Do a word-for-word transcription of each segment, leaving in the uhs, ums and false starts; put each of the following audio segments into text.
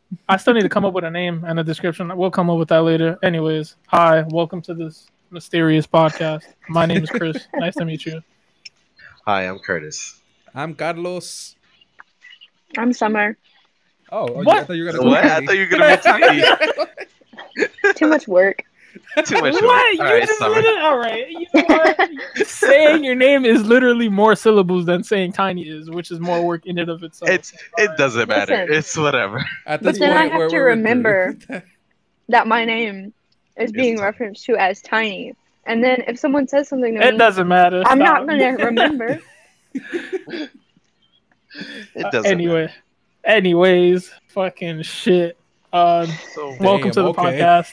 I still need to come up with a name and a description. We'll come up with that later. Anyways, hi, welcome to this mysterious podcast. My name is Chris. Nice to meet you. Hi, I'm Curtis. I'm Carlos. I'm Summer. Oh, oh you, I What? thought you were gonna go What? I Tiny. thought you were gonna be Tiny. Too much work. Too much. What? All You right, just Summer. literally, all right. You know what? saying your name is literally more syllables than saying Tiny is, which is more work in and of itself. It's it doesn't matter. Listen. It's whatever. At But this then I point, have we're, to we're remember through. that my name is being Tiny. referenced to as Tiny. And then if someone says something to It me, doesn't matter. I'm Stop. not going to remember. It Uh, doesn't anyway, matter. anyways, fucking shit. Uh, So welcome to the okay. podcast.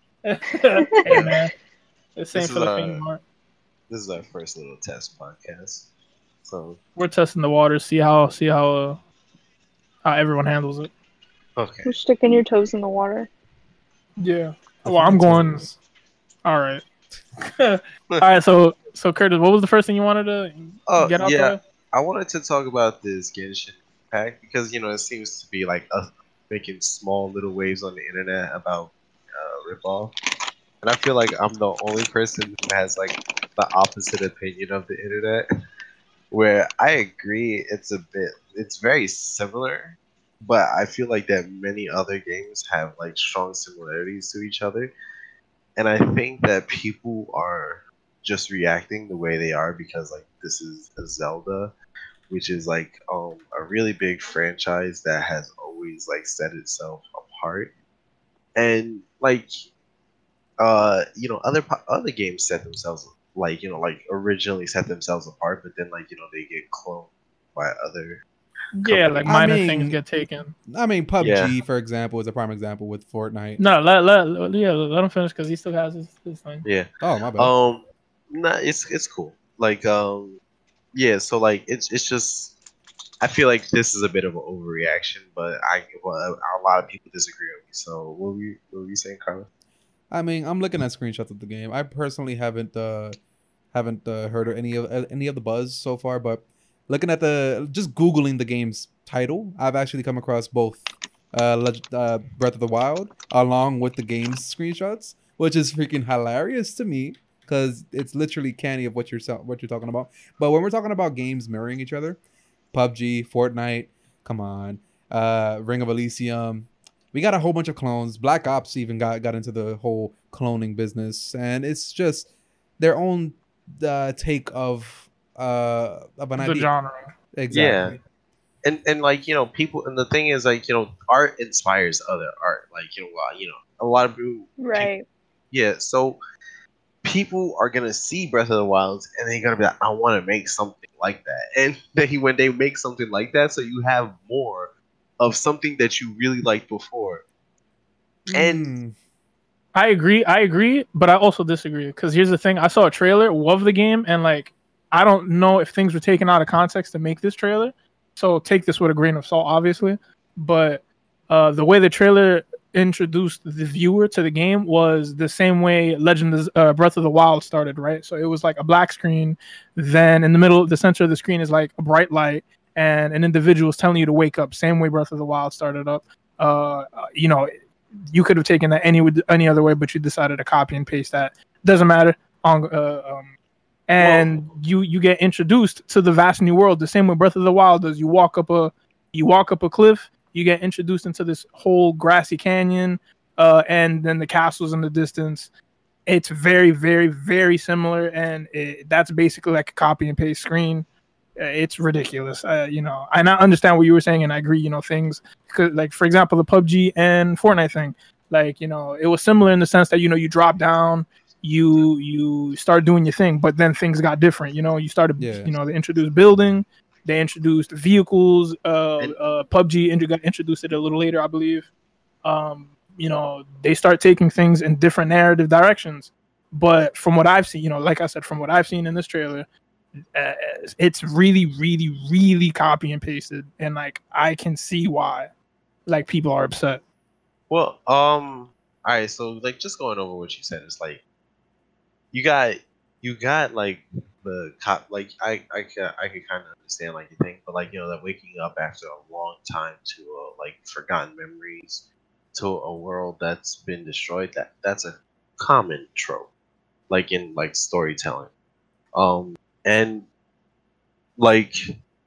Hey man, the same This for is, the uh, finger mark. this is our first little test podcast. So We're testing the water, see how see how uh, how everyone handles it. okay. You're sticking your toes in the water. Yeah. The Well, I'm final going. toes. All right. All right. So so Curtis, what was the first thing you wanted to Oh get out yeah, there? I wanted to talk about this Genshin Impact because you know it seems to be like us making small little waves on the internet about uh, ripoff, and I feel like I'm the only person who has like the opposite opinion of the internet, where I agree it's a bit, it's very similar, but I feel like that many other games have like strong similarities to each other, and I think that people are just reacting the way they are because like this is a Zelda, which is like um a really big franchise that has always like set itself apart, and like uh you know other po- other games set themselves like you know like originally set themselves apart, but then like you know they get cloned by other Yeah, like I minor mean- things get taken. I mean, P U B G, Yeah. for example, is a prime example with Fortnite. No, let let yeah, let him finish because he still has his, his thing. yeah Oh, my bad. um nah, it's it's cool like um yeah, so like it's it's just I feel like this is a bit of an overreaction, but I well, a lot of people disagree with me. So what were you what were you saying, Carlos? I mean, I'm looking at screenshots of the game. I personally haven't uh, haven't uh, heard of any of uh, any of the buzz so far, but looking at the just googling the game's title, I've actually come across both uh, Leg- uh, Breath of the Wild along with the game's screenshots, which is freaking hilarious to me because it's literally canny of what you're so- what you're talking about. But when we're talking about games mirroring each other, P U B G, Fortnite, come on, uh, Ring of Elysium. We got a whole bunch of clones. Black Ops even got, got into the whole cloning business, and it's just their own uh, take of uh, of an The idea. genre. Exactly. and and like you know people, and the thing is like you know art inspires other art, like you know uh, you know a lot of people, Right. yeah, so people are gonna see Breath of the Wild and they're gonna be like, I want to make something like that, and then when they make something like that, so you have more of something that you really liked before. And Mm. I agree. I agree, but I also disagree because here's the thing: I saw a trailer of the game, and like, I don't know if things were taken out of context to make this trailer. So take this with a grain of salt, obviously. But uh, the way the trailer introduced the viewer to the game was the same way Legend of uh, Breath of the Wild started, right? So it was like a black screen. Then in the middle, the center of the screen is like a bright light, and an individual is telling you to wake up. Same way Breath of the Wild started up. Uh, you know, you could have taken that any any other way, but you decided to copy and paste that. Doesn't matter. On uh, um, and well, you you get introduced to the vast new world the same way Breath of the Wild does. You walk up a you walk up a cliff. You get introduced into this whole grassy canyon, uh, and then the castles in the distance. It's very, very, very similar, and it, that's basically like a copy and paste screen. It's ridiculous, uh, you know. And I understand what you were saying, and I agree. You know, things like, for example, the P U B G and Fortnite thing. Like, you know, it was similar in the sense that you know you drop down, you you start doing your thing, but then things got different. You know, you started, Yeah. you know, they introduced building, they introduced vehicles. Uh, uh, P U B G int- got introduced it a little later, I believe. Um, you know, they start taking things in different narrative directions. But from what I've seen, you know, like I said, from what I've seen in this trailer. Uh, it's really, really, really copy and pasted, and like I can see why, like people are upset. Well, um, all right, so like just going over what you said, it's like you got you got like the cop. Like I I can I can kind of understand like you think, but like you know that waking up after a long time to uh, like forgotten memories to a world that's been destroyed. That that's a common trope, like in like storytelling. Um and like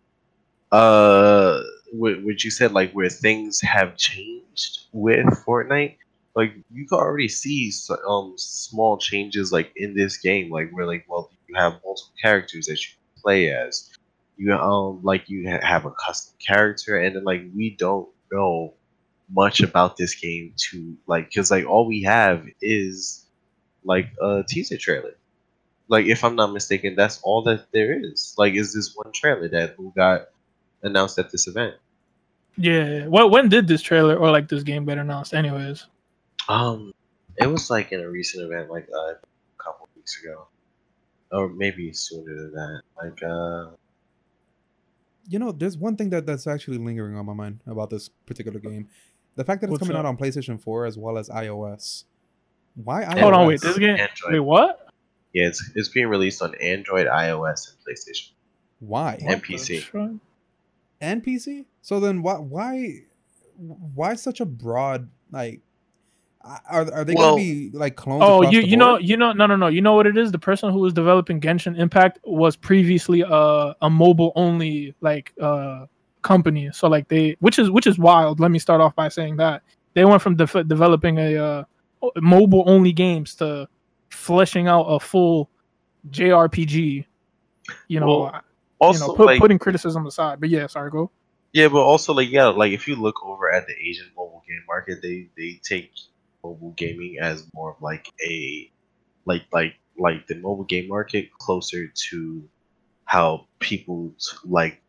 uh what, what you said like where things have changed with Fortnite, like you can already see s- um small changes like in this game, like where like well you have multiple characters that you can play as, you um like you ha- have a custom character, and then like we don't know much about this game to like because like all we have is like a teaser trailer. Like if I'm not mistaken, that's all that there is. Like is this one trailer that who got announced at this event. Yeah. What when did this trailer or like this game get announced? Anyways. Um, it was like in a recent event, like uh, a couple weeks ago, or maybe sooner than that. Like uh, You know, there's one thing that that's actually lingering on my mind about this particular game. The fact that it's What's coming out up? on PlayStation four as well as iOS. Why iOS? Hold on, wait. Yes. This game. Android. Wait, what? yeah, it's it's being released on Android, iOS, and PlayStation Why? and What P the C. fuck? And P C? So then why why why such a broad like are are they Well- gonna be like clones Oh, across you the you know board? you know no no no you know what it is. The person who was developing Genshin Impact was previously a a mobile only like uh company. So like they which is which is wild. Let me start off by saying that they went from de- developing a uh, mobile only games to fleshing out a full J R P G. You know, Well, you Also, know, put, like putting criticism aside. But yeah, sorry, go. yeah, but also like yeah, like if you look over at the Asian mobile game market, they they take mobile gaming as more of like a like like like the mobile game market closer to how people like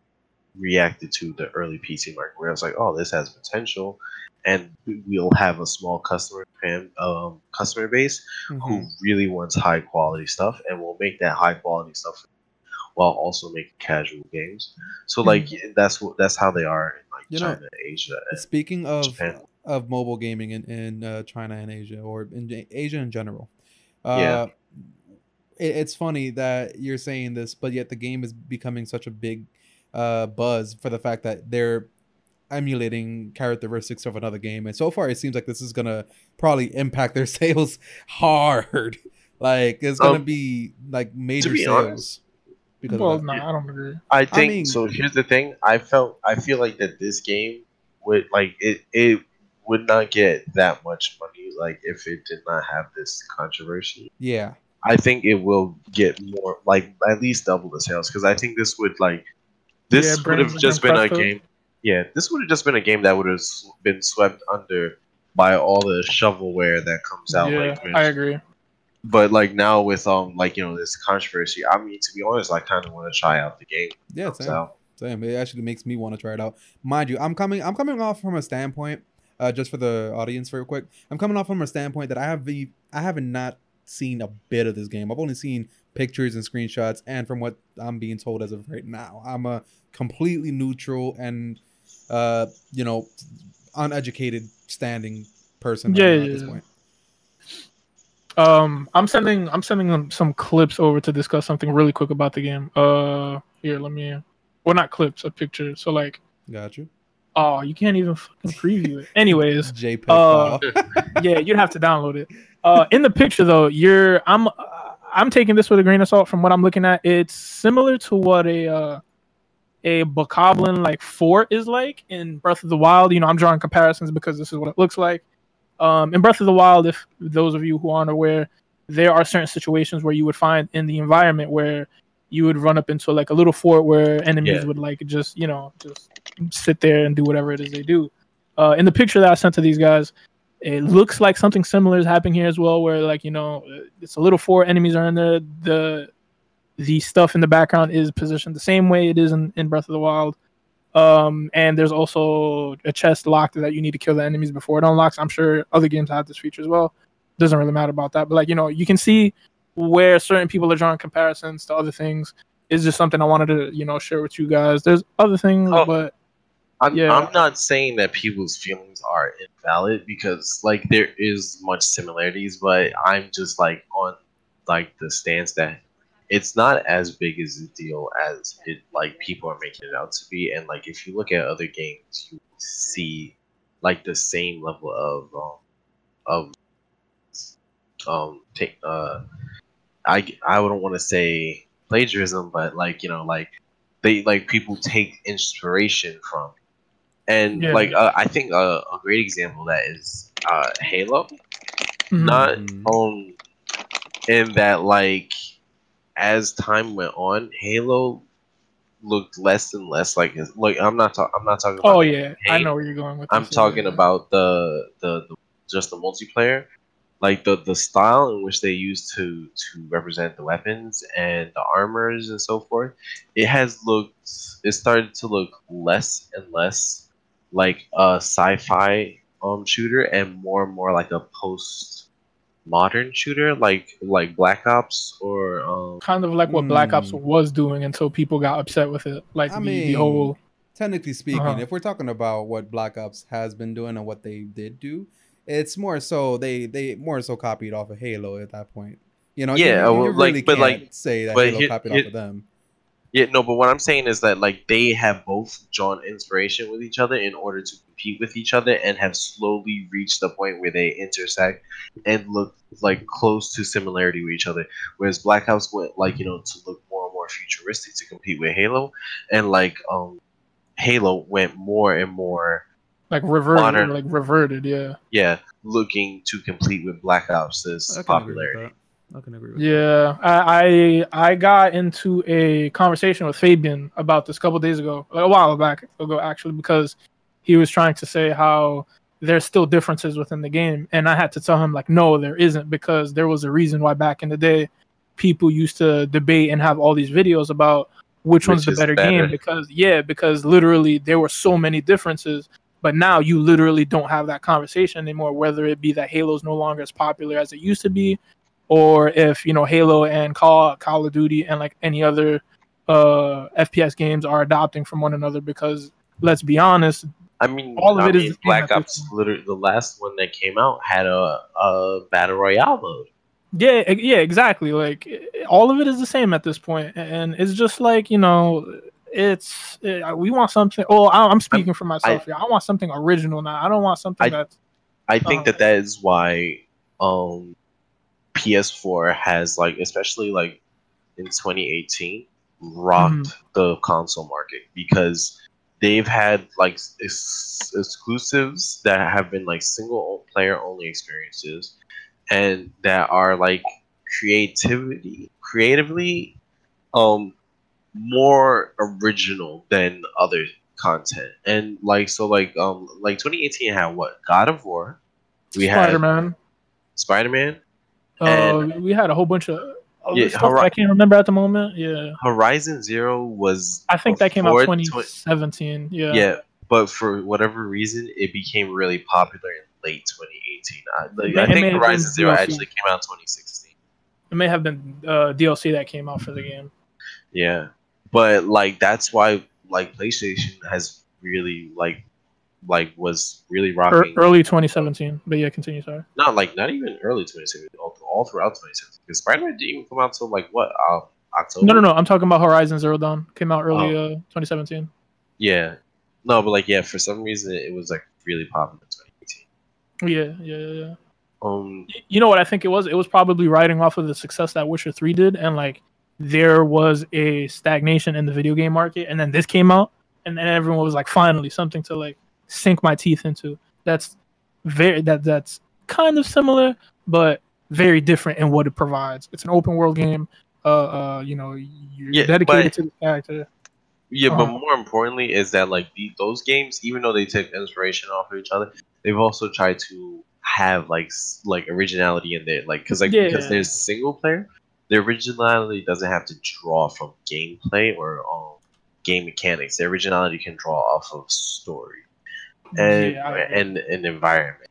reacted to the early P C market, where it's like, oh, this has potential, and we'll have a small customer fan, um, customer base who Mhm. really wants high quality stuff, and will make that high quality stuff while also making casual games. So like that's what that's how they are in like You know, China, Asia, and Speaking of Japan. of mobile gaming in, in uh, China and Asia or in J- Asia in general, Yeah. uh, it, it's funny that you're saying this, but yet the game is becoming such a big uh, buzz for the fact that they're emulating characteristics of another game, and so far it seems like this is gonna probably impact their sales hard. Like it's gonna Um, be like major be sales honest, because Well, of that. no, I don't agree. I I think mean, so. Here's the thing. I felt I feel like that this game would like it. It would not get that much money like if it did not have this controversy. yeah, I think it will get more like at least double the sales because I think this would like this Yeah, would bring- have just been bring a presto. game. Yeah, this would have just been a game that would have been swept under by all the shovelware that comes out. Yeah, like, I agree. But like now with um like you know this controversy, I mean to be honest, I kind of want to try out the game. yeah, Comes same. out. Same. It actually makes me want to try it out. Mind you, I'm coming. I'm coming off from a standpoint. Uh, just for the audience, real quick, I'm coming off from a standpoint that I have the I haven't not seen a bit of this game. I've only seen pictures and screenshots, and from what I'm being told as of right now, I'm a completely neutral and uh, you know, uneducated standing person right Yeah, now at yeah, this yeah. point. Um, I'm sending I'm sending them some clips over to discuss something really quick about the game. Uh, here, let me. Well, not clips, a picture. So like, Got you. oh, you can't even fucking preview it. Anyways, JPEG uh, file. yeah, you'd have to download it. Uh, in the picture though, you're I'm uh, I'm taking this with a grain of salt. From what I'm looking at, it's similar to what a uh, a Bokoblin like fort is like in Breath of the Wild. You know, I'm drawing comparisons because this is what it looks like. Um, in Breath of the Wild, if those of you who aren't aware, there are certain situations where you would find in the environment where you would run up into like a little fort where enemies Yeah. would like just you know just sit there and do whatever it is they do. Uh, in the picture that I sent to these guys, it looks like something similar is happening here as well, where like you know it's a little fort, enemies are in there, the the stuff in the background is positioned the same way it is in, in Breath of the Wild. Um, and there's also a chest locked that you need to kill the enemies before it unlocks. I'm sure other games have this feature as well. Doesn't really matter about that, but like you know, you can see where certain people are drawing comparisons to other things. It's just something I wanted to you know share with you guys. There's other things, Oh. but I'm, Yeah. I'm not saying that people's feelings are invalid because like there is much similarities, but I'm just like on like the stance that it's not as big as a deal as it like people are making it out to be. And like if you look at other games, you see like the same level of um, of um take uh I I wouldn't want to say plagiarism, but like you know like they like people take inspiration from. And Yeah. like uh, I think uh, a great example of that is uh, Halo. Mhm. Not Mhm. um in that like as time went on, Halo looked less and less like his. Like I'm not talking. I'm not talking about Oh the yeah, I campaign. know where you're going with I'm this. talking yeah. about the, the the just the multiplayer, like the the style in which they use to to represent the weapons and the armors and so forth. It has looked. It started to look less and less like a sci-fi um shooter and more and more like a post modern shooter, like like Black Ops or um. Kind of like what Black Ops Mm. was doing until people got upset with it. Like I the mean, the whole. technically speaking, Uh-huh. if we're talking about what Black Ops has been doing and what they did do, it's more so they they more so copied off of Halo at that point. You know, you, Yeah, you, well, you really like, but can't like, say that but Halo here, copied here, off of them. yeah, no, but what I'm saying is that like they have both drawn inspiration with each other in order to compete with each other and have slowly reached the point where they intersect and look like close to similarity with each other. Whereas Black Ops went like you know to look more and more futuristic to compete with Halo, and like um Halo went more and more Like reverted, modern, like reverted, yeah. yeah, looking to compete with Black Ops' I can agree with popularity. that. I can agree with that. Yeah, I, I I got into a conversation with Fabian about this a couple days ago, a while back ago actually, because he was trying to say how there's still differences within the game, and I had to tell him like, no, there isn't, because there was a reason why back in the day people used to debate and have all these videos about which one's Which the is better, better. game, because yeah, because literally there were so many differences. But now you literally don't have that conversation anymore, whether it be that Halo's no longer as popular as it used to be, or if you know Halo and Call Call of Duty and like any other uh, F P S games are adopting from one another. Because let's be honest, I mean, all of I it is mean, the same Black at this Ops, point. literally, the last one that came out had a, a battle royale mode. Yeah, e- yeah, exactly. Like i- all of it is the same at this point, and it's just like you know, it's uh, we want something. Oh, I- I'm speaking for myself I- here. I want something original now. I don't want something I- that's. I think Uh, that that is why um, P S four has like, especially like in twenty eighteen, rocked the console market because they've had like ex- exclusives that have been like single player only experiences and that are like creativity creatively um more original than other content. And like so like um like twenty eighteen had what? God of War. We had Spider-Man. Spider-Man Uh, and we had a whole bunch of other yeah, stuff that I Hori- can't remember at the moment. Yeah, Horizon Zero was I think that came out before twenty tw- seventeen. Yeah. yeah, but for whatever reason, it became really popular in late twenty eighteen. I, It like, may, I it may think have Horizon been Zero D L C. actually came out in twenty sixteen. It may have been uh, D L C that came out for the game. Yeah, but like that's why like PlayStation has really like like was really Er, rocking. early twenty seventeen. But yeah, continue. Sorry. Not like not even early twenty seventeen, all, all throughout twenty seventeen. Because Spider-Man didn't even come out till like what uh, October. No, no, no. I'm talking about Horizon Zero Dawn. Came out early Oh. uh, twenty seventeen. Yeah, no, but like yeah, for some reason it was like really popular in twenty eighteen. Yeah, yeah, yeah, yeah. Um, Y- You know what I think it was? It was probably riding off of the success that Witcher three did, and like there was a stagnation in the video game market, and then this came out, and then everyone was like, finally something to like sink my teeth into. That's very that that's kind of similar, but very different in what it provides. It's an open world game. Uh, uh, you know, you're Yeah, dedicated but- to the character. Yeah, but Uh-huh. more importantly is that like the, those games, even though they take inspiration off of each other, they've also tried to have like s- like originality in there, like because like Yeah. because there's single player, the originality doesn't have to draw from gameplay or um, game mechanics. The originality can draw off of story and yeah, I agree. and an environment,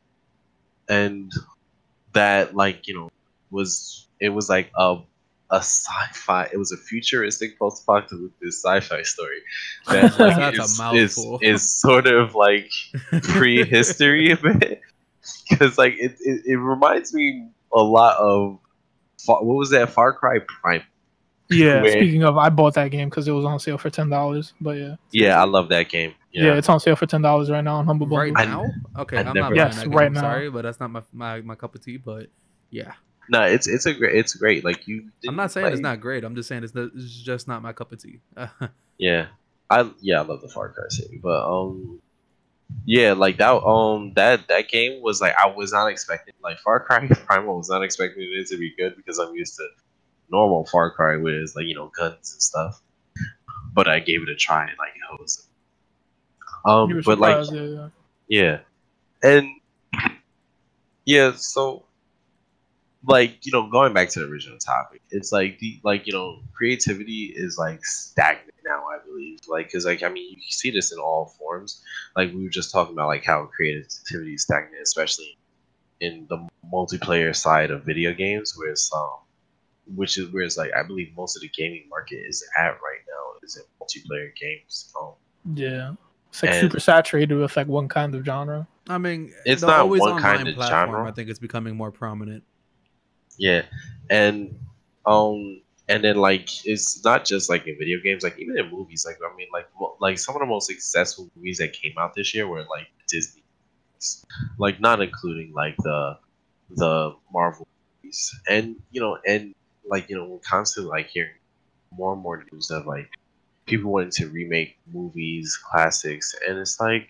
and that like you know was it was like a a sci-fi. It was a futuristic post-apocalyptic sci-fi story that like That's a is, is mouthful. is sort of like prehistory a bit because like it, it it reminds me a lot of Fa- what was that? Far Cry Prime. Yeah. Where- Speaking of, I bought that game because it was on sale for ten dollars. But yeah, Yeah, I love that game. yeah, Yeah, it's on sale for ten dollars right now on Humble Right Bundle. I- now? Okay, I I'm not never- buying Yes, that game. right I'm now. sorry, but that's not my, my my cup of tea. But yeah, no, it's it's a great it's great. Like you. I'm did not you saying it's play- not great. I'm just saying it's, not, it's just not my cup of tea. Yeah, I yeah I love the Far Cry series, but um yeah like that um that that game was like I was not expecting like Far Cry Primal was not expecting it to be good because I'm used to normal Far Cry where it's like you know guns and stuff, but I gave it a try and like it was um You were but like surprised, yeah, yeah. yeah and yeah so like you know going back to the original topic it's like the like you know creativity is like stagnant now I believe like because like I mean you see this in all forms like we were just talking about like how creativity is stagnant especially in the multiplayer side of video games where it's um which is where it's like I believe most of the gaming market is at right now is in multiplayer games um Yeah. It's like And- super saturated with like one kind of genre. I mean, It's the not always one online kind of platform. genre. I think it's becoming more prominent. Yeah, and um, and then like it's not just like in video games, like even in movies. Like I mean, like mo- like some of the most successful movies that came out this year were like Disney, movies. Like not including like the the Marvel movies, and you know, and like you know, we're constantly like hearing more and more news of like people wanting to remake movies, classics, and it's like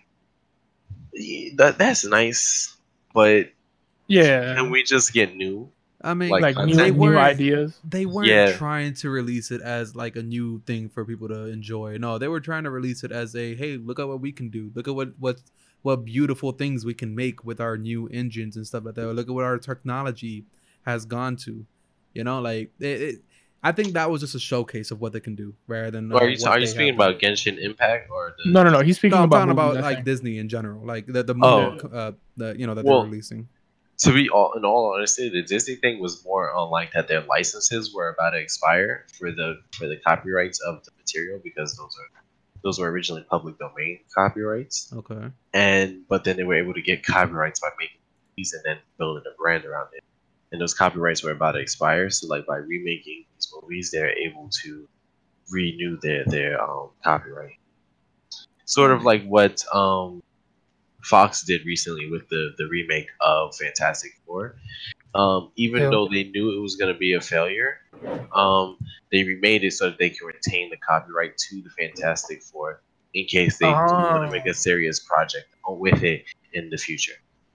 yeah, that that's nice, but Yeah. can we just get new? I mean, Like, like content. new, they new weren't ideas. they weren't Yeah. trying to release it as like a new thing for people to enjoy. No, they were trying to release it as a hey, look at what we can do. Look at what what what beautiful things we can make with our new engines and stuff like that. Or look at what our technology has gone to. You know, like it, it, I think that was just a showcase of what they can do, rather than. Uh, are you what are you they speaking have done. about Genshin Impact or the? No, no, no. He's speaking No, I'm about talking movies, about I like think. Disney in general, like the the Oh. movie, uh, the you know that Well, they're releasing. To be all in all honesty, the Disney thing was more on like that their licenses were about to expire for the for the copyrights of the material because those are those were originally public domain copyrights, Okay. and but then they were able to get copyrights by making movies and then building a brand around it. And those copyrights were about to expire, so like by remaking these movies, they're able to renew their their um, copyright. Sort of like what um, Fox did recently with the, the remake of Fantastic Four. Um, even Yeah. though they knew it was going to be a failure, um, they remade it so that they can retain the copyright to the Fantastic Four in case they want Oh. to make a serious project with it in the future.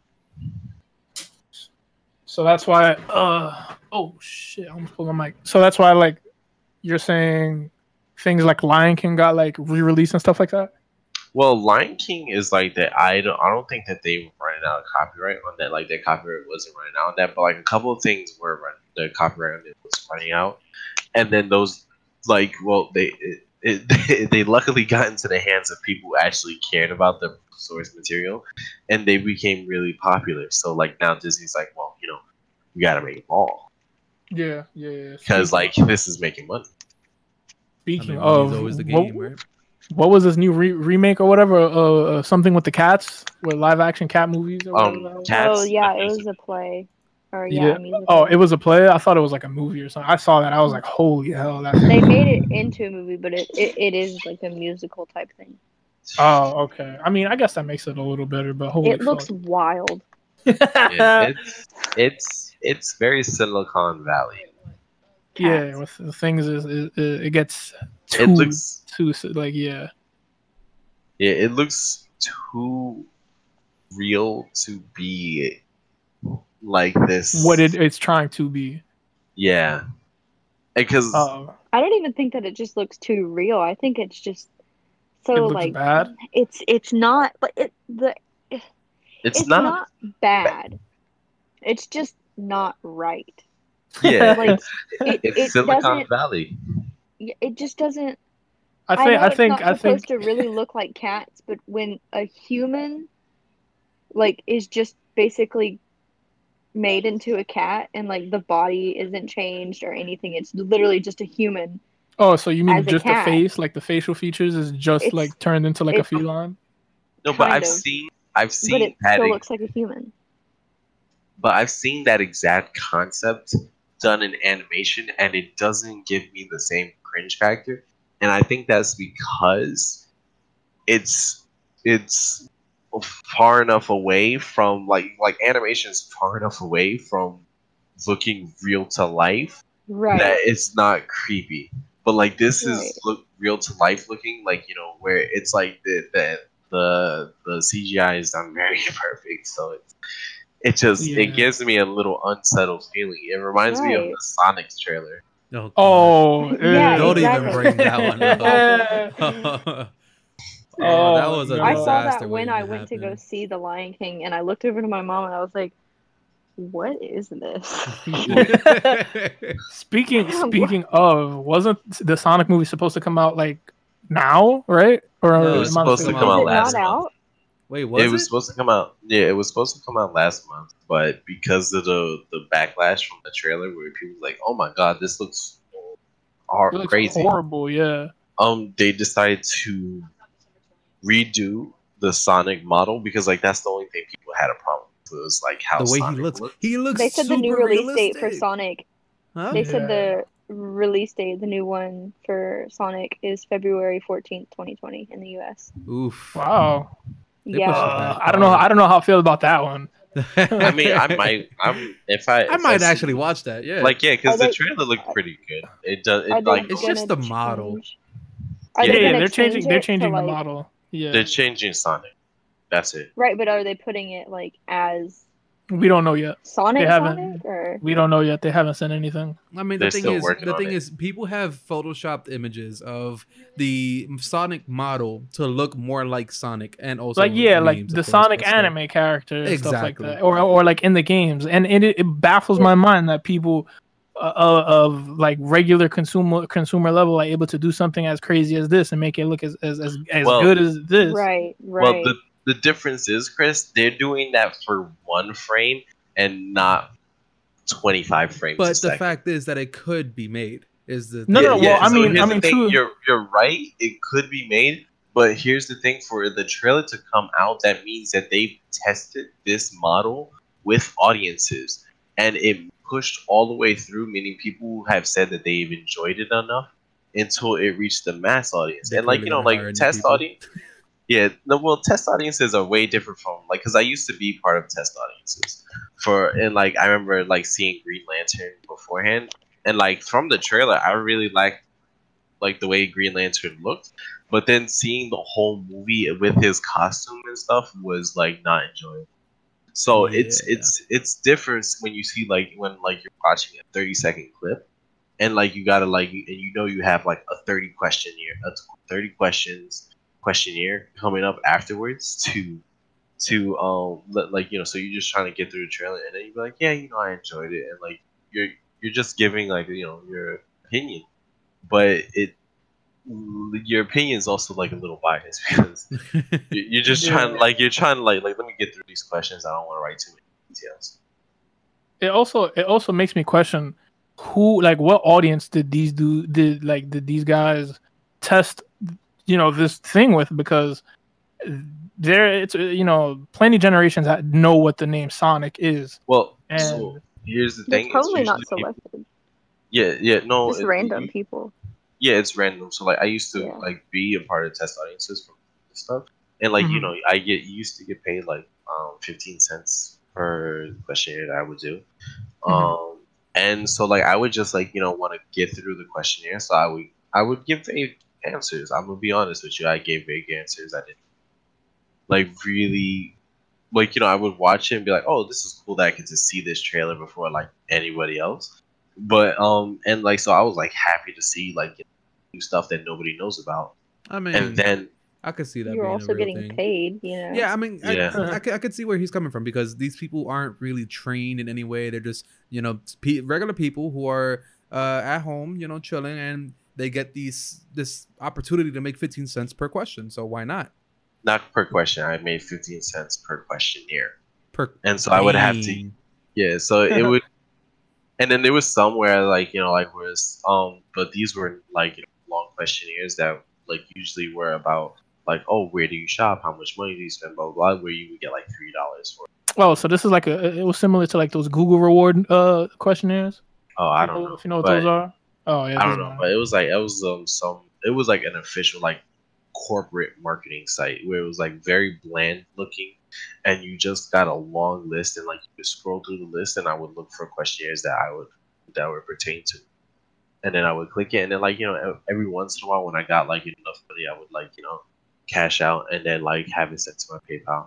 So that's why. Uh oh shit! I almost pulled my mic. So that's why, like, you're saying things like Lion King got like re-released and stuff like that. Well, Lion King is like that. I don't. I don't think that they were running out of copyright on that. Like their copyright wasn't running out on that. But like a couple of things were running. The copyright on it was running out, and then those like well they it, it, they luckily got into the hands of people who actually cared about the source material, and they became really popular. So like now Disney's like, well, you know, we got to make them all Yeah, yeah. yeah. because like this is making money. I Speaking mean, of, money's always the what, game, right? what was this new re- remake or whatever? Uh, uh, something with the cats, with live action cat movies. Or Um, whatever. Cats, oh yeah, the it was music- a play. Or yeah, Yeah. a musical. Oh, it was a play. I thought it was like a movie or something. I saw that. I was like, holy hell! That's They made it into a movie, but it, it, it is like a musical type thing. Oh, okay. I mean, I guess that makes it a little better, but holy It looks fuck. wild. Yeah, it's it's it's very Silicon Valley. Yeah, Cats. with the things is it, it gets too It looks too like yeah. yeah, it looks too real to be like this. What it, it's trying to be. Yeah, because Uh, I don't even think that it just looks too real. I think it's just so it looks like bad. it's it's not, but it the it's, it's not. not bad. It's just not right. Yeah, Like it's, it, it's it Silicon doesn't. Valley. It just doesn't. I I think know I it's think not I supposed think to really look like cats, but when a human like is just basically made into a cat and like the body isn't changed or anything, it's literally just a human. oh, so you mean as a just the cat. face, like the facial features is just It's- like turned into like a it's- feline? No, but Kind I've of. seen I've But seen it that still ex- looks like a human. but I've seen that exact concept done in animation, and it doesn't give me the same cringe factor. And I think that's because it's it's far enough away from like like animation is far enough away from looking real to life Right. that it's not creepy. But like this Right. is look real to life looking, like you know where it's like the the the, the C G I is done very perfect, so it's it just Yeah. it gives me a little unsettled feeling. It reminds me of Right. the Sonic trailer. Oh, God. Oh, Yeah, eh. Don't even exactly. bring that one up. Exactly. Oh, that Oh, was a no. I saw disaster that when waiting I to went to go happen. see The Lion King, and I looked over to my mom and I was like, "What is this?" Speaking What? speaking of, wasn't the Sonic movie supposed to come out like now, right? Or No, It it's was am I supposed to come come mistaken? Is out out it not last later. month. out? Wait, It was was it? supposed to come out. Yeah, it was supposed to come out last month, but because of the the backlash from the trailer, where people were like, "Oh my god, this looks hor- It looks crazy," horrible. Yeah. um, they decided to redo the Sonic model because like that's the only thing people had a problem with was like how The way he Sonic looks. looked. He looks They said the new super release date for realistic. Sonic. Huh? They said Yeah. the release date, the new one for Sonic, is February fourteenth, twenty twenty in the U S. Oof. Wow. They pushed it Yeah. back Uh, I don't know. hard. I don't know how I feel about that one. I mean, I might, I'm if I, I if might see- actually watch that. Yeah. Like, yeah, because Are the they- trailer looked pretty good. It does, Are it they like It's gonna just the model. change- Are Yeah, they Yeah, gonna they're change changing. They're it to, changing the like- model. Yeah. they're changing Sonic. That's it. Right, but are they putting it like as We don't know yet. Sonic They haven't- Sonic or We don't know yet. They haven't said anything. I mean, the They're thing still is, working the on thing it. is, people have photoshopped images of the Sonic model to look more like Sonic, and also Like yeah, like names, the of course, Sonic but still. anime character and stuff like Exactly. that, or or like in the games, and it, it baffles my mind that people uh, uh, of like regular consumer consumer level are able to do something as crazy as this and make it look as as as, as Well- good as this. right, Well, right. the the difference is, Chris, they're doing that for one frame and not twenty-five frames a But the second. fact is that it could be made. Is the No, yeah, no, yeah, well, I so mean- here's I the mean, thing. too- You're you're right. It could be made, but here's the thing: for the trailer to come out, that means that they've tested this model with audiences, and it pushed all the way through. Meaning, people have said that they've enjoyed it enough until it reached the mass audience, They and like clearly you know, gotta like hire new test people. audience. Yeah, no, well, test audiences are way different from like because I used to be part of test audiences for and like I remember like seeing Green Lantern beforehand, and like from the trailer, I really liked like the way Green Lantern looked, but then seeing the whole movie with his costume and stuff was like not enjoyable. So it's Yeah. it's it's different when you see like when like you're watching a thirty second clip, and like you gotta like and you know you have like a thirty questionnaire, a thirty questions questionnaire coming up afterwards to to um let, like you know so you're just trying to get through the trailer and then you be like yeah you know I enjoyed it and like you're you're just giving like you know your opinion, but it your opinion is also like a little biased because you- you're just Yeah. trying like you're trying to like like let me get through these questions. I don't want to write too many details. It also it also makes me question who like what audience did these do did like did these guys test you know this thing with, because there it's you know plenty generations that know what the name Sonic is. Well, And- so here's the They're thing. it's probably not usually people- selected. Yeah, yeah, no, Just it- random you- people. Yeah, it's random. So like I used to Yeah. like be a part of test audiences for this stuff, and like you Mhm. know I get used to get paid like um fifteen cents per questionnaire that I would do, Mhm. um and so like I would just like you know want to get through the questionnaire, so I would I would give vague answers. I'm gonna be honest with you, I gave vague answers. I didn't like really like you know I would watch it and be like, oh, this is cool that I get to see this trailer before like anybody else. But um and like so I was like happy to see like you know, new stuff that nobody knows about. I mean, And then I could see that You're being also a real getting thing. paid, you know. Yeah, I mean, Yeah. I, I, could, I could see where he's coming from because these people aren't really trained in any way. They're just, you know, pe- regular people who are uh, at home, you know, chilling, and they get these this opportunity to make fifteen cents per question. So why not? not per question, I made fifteen cents per questionnaire. Per And so I would have to Dang. yeah, so it would and then there was somewhere like, you know, like whereas um but these were like you know, long questionnaires that like usually were about like, oh, where do you shop? How much money do you spend? Blah blah blah, where you would get like three dollars for it. Oh, so this is like a it was similar to like those Google reward uh questionnaires. Oh, I If you don't know, know. if you know what But those are. Oh yeah, I those don't know. are. But it was like it was um some it was like an official like corporate marketing site where it was like very bland looking, and you just got a long list, and like you could scroll through the list, and I would look for questionnaires that I would that would pertain to, and then I would click it, and then like you know every once in a while when I got like enough money, I would like you know cash out and then like have it sent to my PayPal.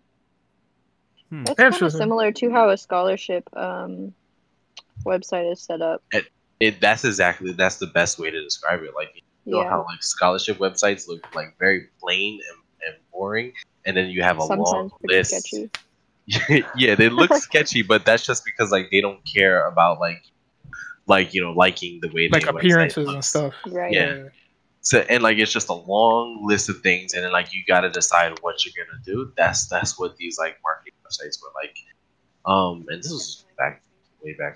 Hmm. That's kind of Interesting. similar to how a scholarship um, website is set up. It, it that's exactly that's the best way to describe it. Like you know Yeah. how like scholarship websites look like very plain and, and boring, and then you have a long Sometimes pretty list. sketchy. Yeah, they look sketchy, but that's just because like they don't care about like like you know liking the way Like their website appearances and looks. stuff. Right. Yeah. So and like it's just a long list of things, and then like you got to decide what you're gonna do. That's that's what these like marketing websites were like. Um, and this was back way back.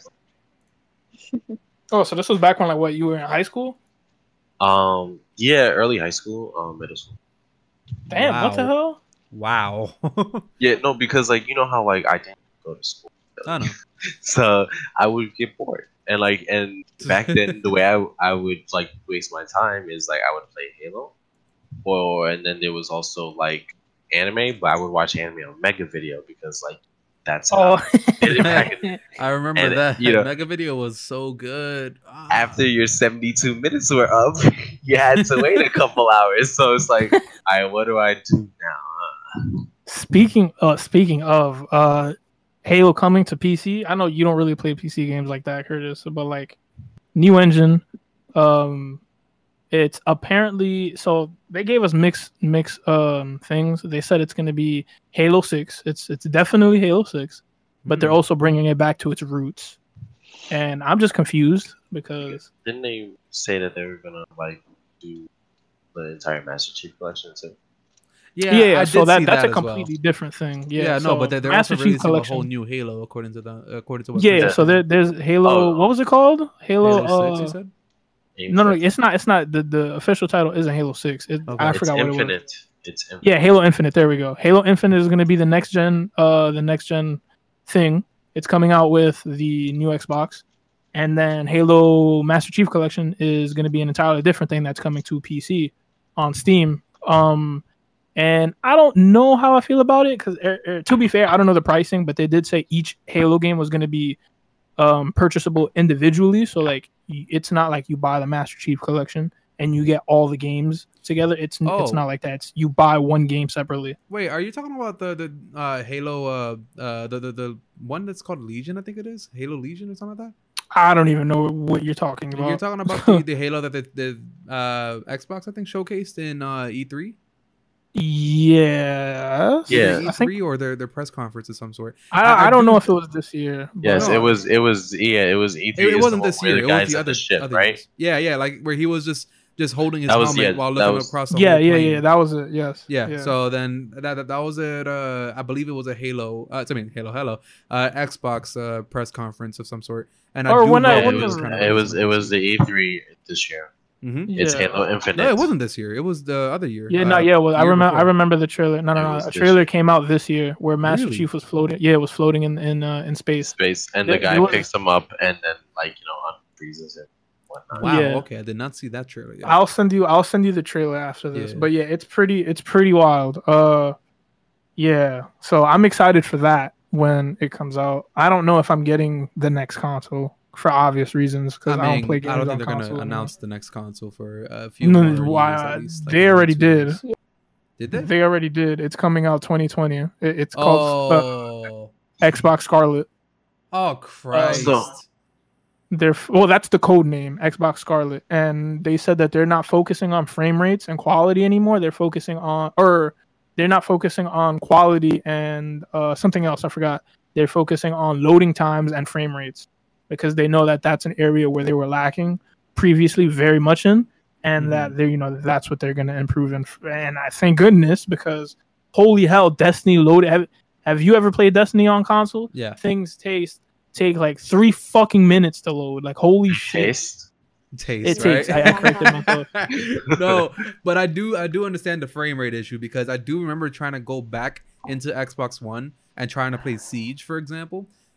Oh, so this was back when like what you were in high school? Um, yeah, early high school, um, middle school. Damn, what the Wow. hell? Wow. Yeah, no, because like you know how like I didn't go to school, I know. so I would get bored, and like and back then the way I I would like waste my time is like I would play Halo, or and then there was also like anime, but I would watch anime on Mega Video because like that's how Oh, it back in- I remember And, that. you know- Mega Video was so good. Ah. after your seventy-two minutes were up, you had to wait a couple hours. So it's like, all right, what do I do now? speaking uh speaking of uh Halo coming to P C. I know you don't really play P C games like that, Curtis, but like new engine, um it's apparently so they gave us mixed mixed um things. They said it's going to be Halo six. It's it's definitely Halo six, but they're Hmm. also bringing it back to its roots. And I'm just confused because Didn't they say that they were gonna like do the entire Master Chief collection too? Yeah, yeah, yeah I so did that see that's that a as well. completely different thing. Yeah, Yeah, so no, but they're, they're Master also Chief releasing a collection. whole new Halo according to the according to what. Yeah, Chris so said. there, there's Halo. Oh. What was it called? Halo. Halo six. uh, You said. No, no, it's not. It's not. The, the official title isn't Halo Six. It, Okay. I It's forgot what it was. Infinite. It's Infinite. Yeah, Halo Infinite. There we go. Halo Infinite is going to be the next gen. Uh, the next gen thing. It's coming out with the new Xbox, and then Halo Master Chief Collection is going to be an entirely different thing that's coming to P C on Steam. Um, and I don't know how I feel about it because, er, er, to be fair, I don't know the pricing, but they did say each Halo game was going to be um purchasable individually. So like, y- it's not like you buy the Master Chief Collection and you get all the games together. It's Oh. it's not like that. It's you buy one game separately. Wait, are you talking about the the uh, Halo uh uh the, the the one that's called Legion? I think it is Halo Legion or something like that. I don't even know what you're talking about. You're talking about the, the Halo that the, the uh Xbox I think showcased in uh E three. Yes. Yeah. Either I think E three or their their press conference of some sort. I, I- I I don't do- know if it was this year. but- Yes, No, it was. It was. Yeah, it was. E It, three it wasn't this year. The It was guys the at other the ship, other right? years. Yeah, yeah, like where he was just just holding his That was- helmet yeah, while that looking was- across the Yeah, whole yeah, plane. yeah. That was it. Yes. Yeah, so then that, that that was it. Uh, I believe it was a Halo. Uh, I mean Halo, Halo, uh, Xbox uh, press conference of some sort. And I Or do when know I- Yeah, they it when were was. the- trying to It release was. one It this was the E three this year. year. Mhm. It's Yeah. Halo Infinite. No, it wasn't this year. It was the other year. Yeah, uh, no, yeah. Well, I year remember. I before. remember the trailer. No, no, It no. was A this trailer year. came out this year where Master Really? Chief was floating. Yeah, it was floating in in uh, in space. Space, and There- the guy there was- picks him up, and then like you know unfreezes it. Whatnot. Wow. Yeah. Okay, I did not see that trailer yet. I'll send you. I'll send you the trailer after this. Yeah. But yeah, it's pretty. It's pretty wild. Uh, yeah. So I'm excited for that when it comes out. I don't know if I'm getting the next console for obvious reasons because I I, mean, don't play games I don't on think they're console. gonna anymore. announce the next console for a few No, more years why- at least. like they one or already two did. years. Did they? They already did. It's coming out twenty twenty. It, it's called uh, Oh. Xbox Scarlet. Oh Christ. So- They're well, that's the code name, Xbox Scarlet, and they said that they're not focusing on frame rates and quality anymore. They're focusing on, or they're not focusing on quality and uh, something else. I forgot. They're focusing on loading times and frame rates because they know that that's an area where they were lacking previously very much in, and Mhm. that they're you know that's what they're going to improve in. And I thank goodness because holy hell, Destiny loaded. Have, have you ever played Destiny on console? Yeah. Things taste take like three fucking minutes to load. Like holy shit. Taste. Taste, It takes- right? I- I corrected myself. No, but I do I do understand the frame rate issue because I do remember trying to go back into Xbox One and trying to play Siege, for example.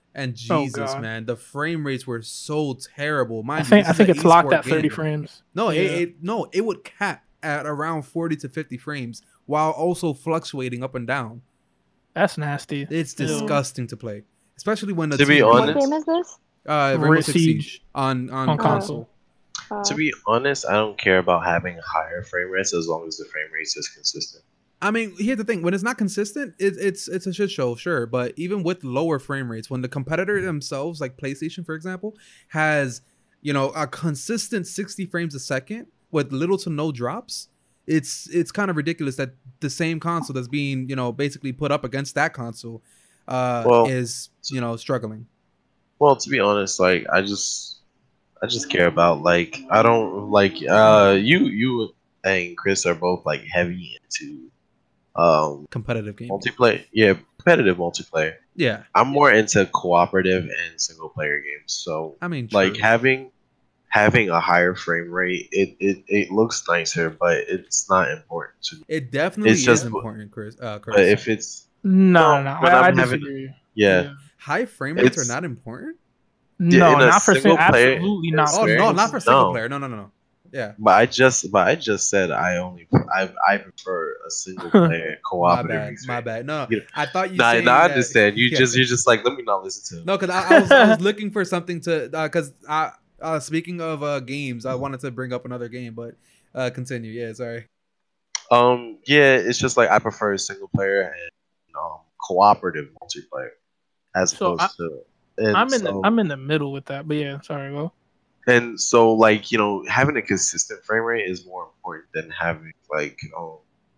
And Oh, Jesus, God. man, the frame rates were so terrible. Mind I you, think this I is think an it's locked esport at thirty game. frames. No, Yeah. it, it no, it would cap at around forty to fifty frames while also fluctuating up and down. That's nasty. It's Ew. disgusting to play, especially when the To be T V, honest- What game is this? uh, Rainbow Ra- Six Siege. Siege on on On console. console. Uh, To be honest, I don't care about having higher frame rates as long as the frame rate is consistent. I mean, here's the thing: when it's not consistent, it, it's it's a shit show, sure. But even with lower frame rates, when the competitor themselves, like PlayStation, for example, has you know a consistent sixty frames a second with little to no drops, it's it's kind of ridiculous that the same console that's being you know basically put up against that console uh, Well- is you know struggling. Well, to be honest, like I just, I just care about like I don't like uh you you and Chris are both like heavy into um Competitive game, multiplayer. Yeah, competitive multiplayer. yeah. I'm more into cooperative and single player games. So I mean, like true. having having a higher frame rate, it, it, it looks nicer, but it's not important to me. it definitely it's is just- important, Chris. Uh, Chris. But if it's No, No, no, no. when I, I I'm having- disagree. yeah, High frame rates are it's- not important. No, in a not for single single player Absolutely not. Oh no, experience, not for single no. player. No, no, no, no. Yeah. But I just but I just said I only I I prefer a single player My cooperative bad. experience. My bad. No, You know, I thought you. Nah, saying nah, I that- understand. You Yeah. just you're just like let me not listen to. Him. No, because I, I was I was looking for something to because I uh, speaking of uh, games, I wanted to bring up another game, but uh, continue. Yeah, sorry. Um, yeah, it's just like I prefer single player and um cooperative multiplayer as So opposed to. And I'm in so, the I'm in the middle with that, but yeah, sorry, go. And so, like you know, having a consistent frame rate is more important than having like um,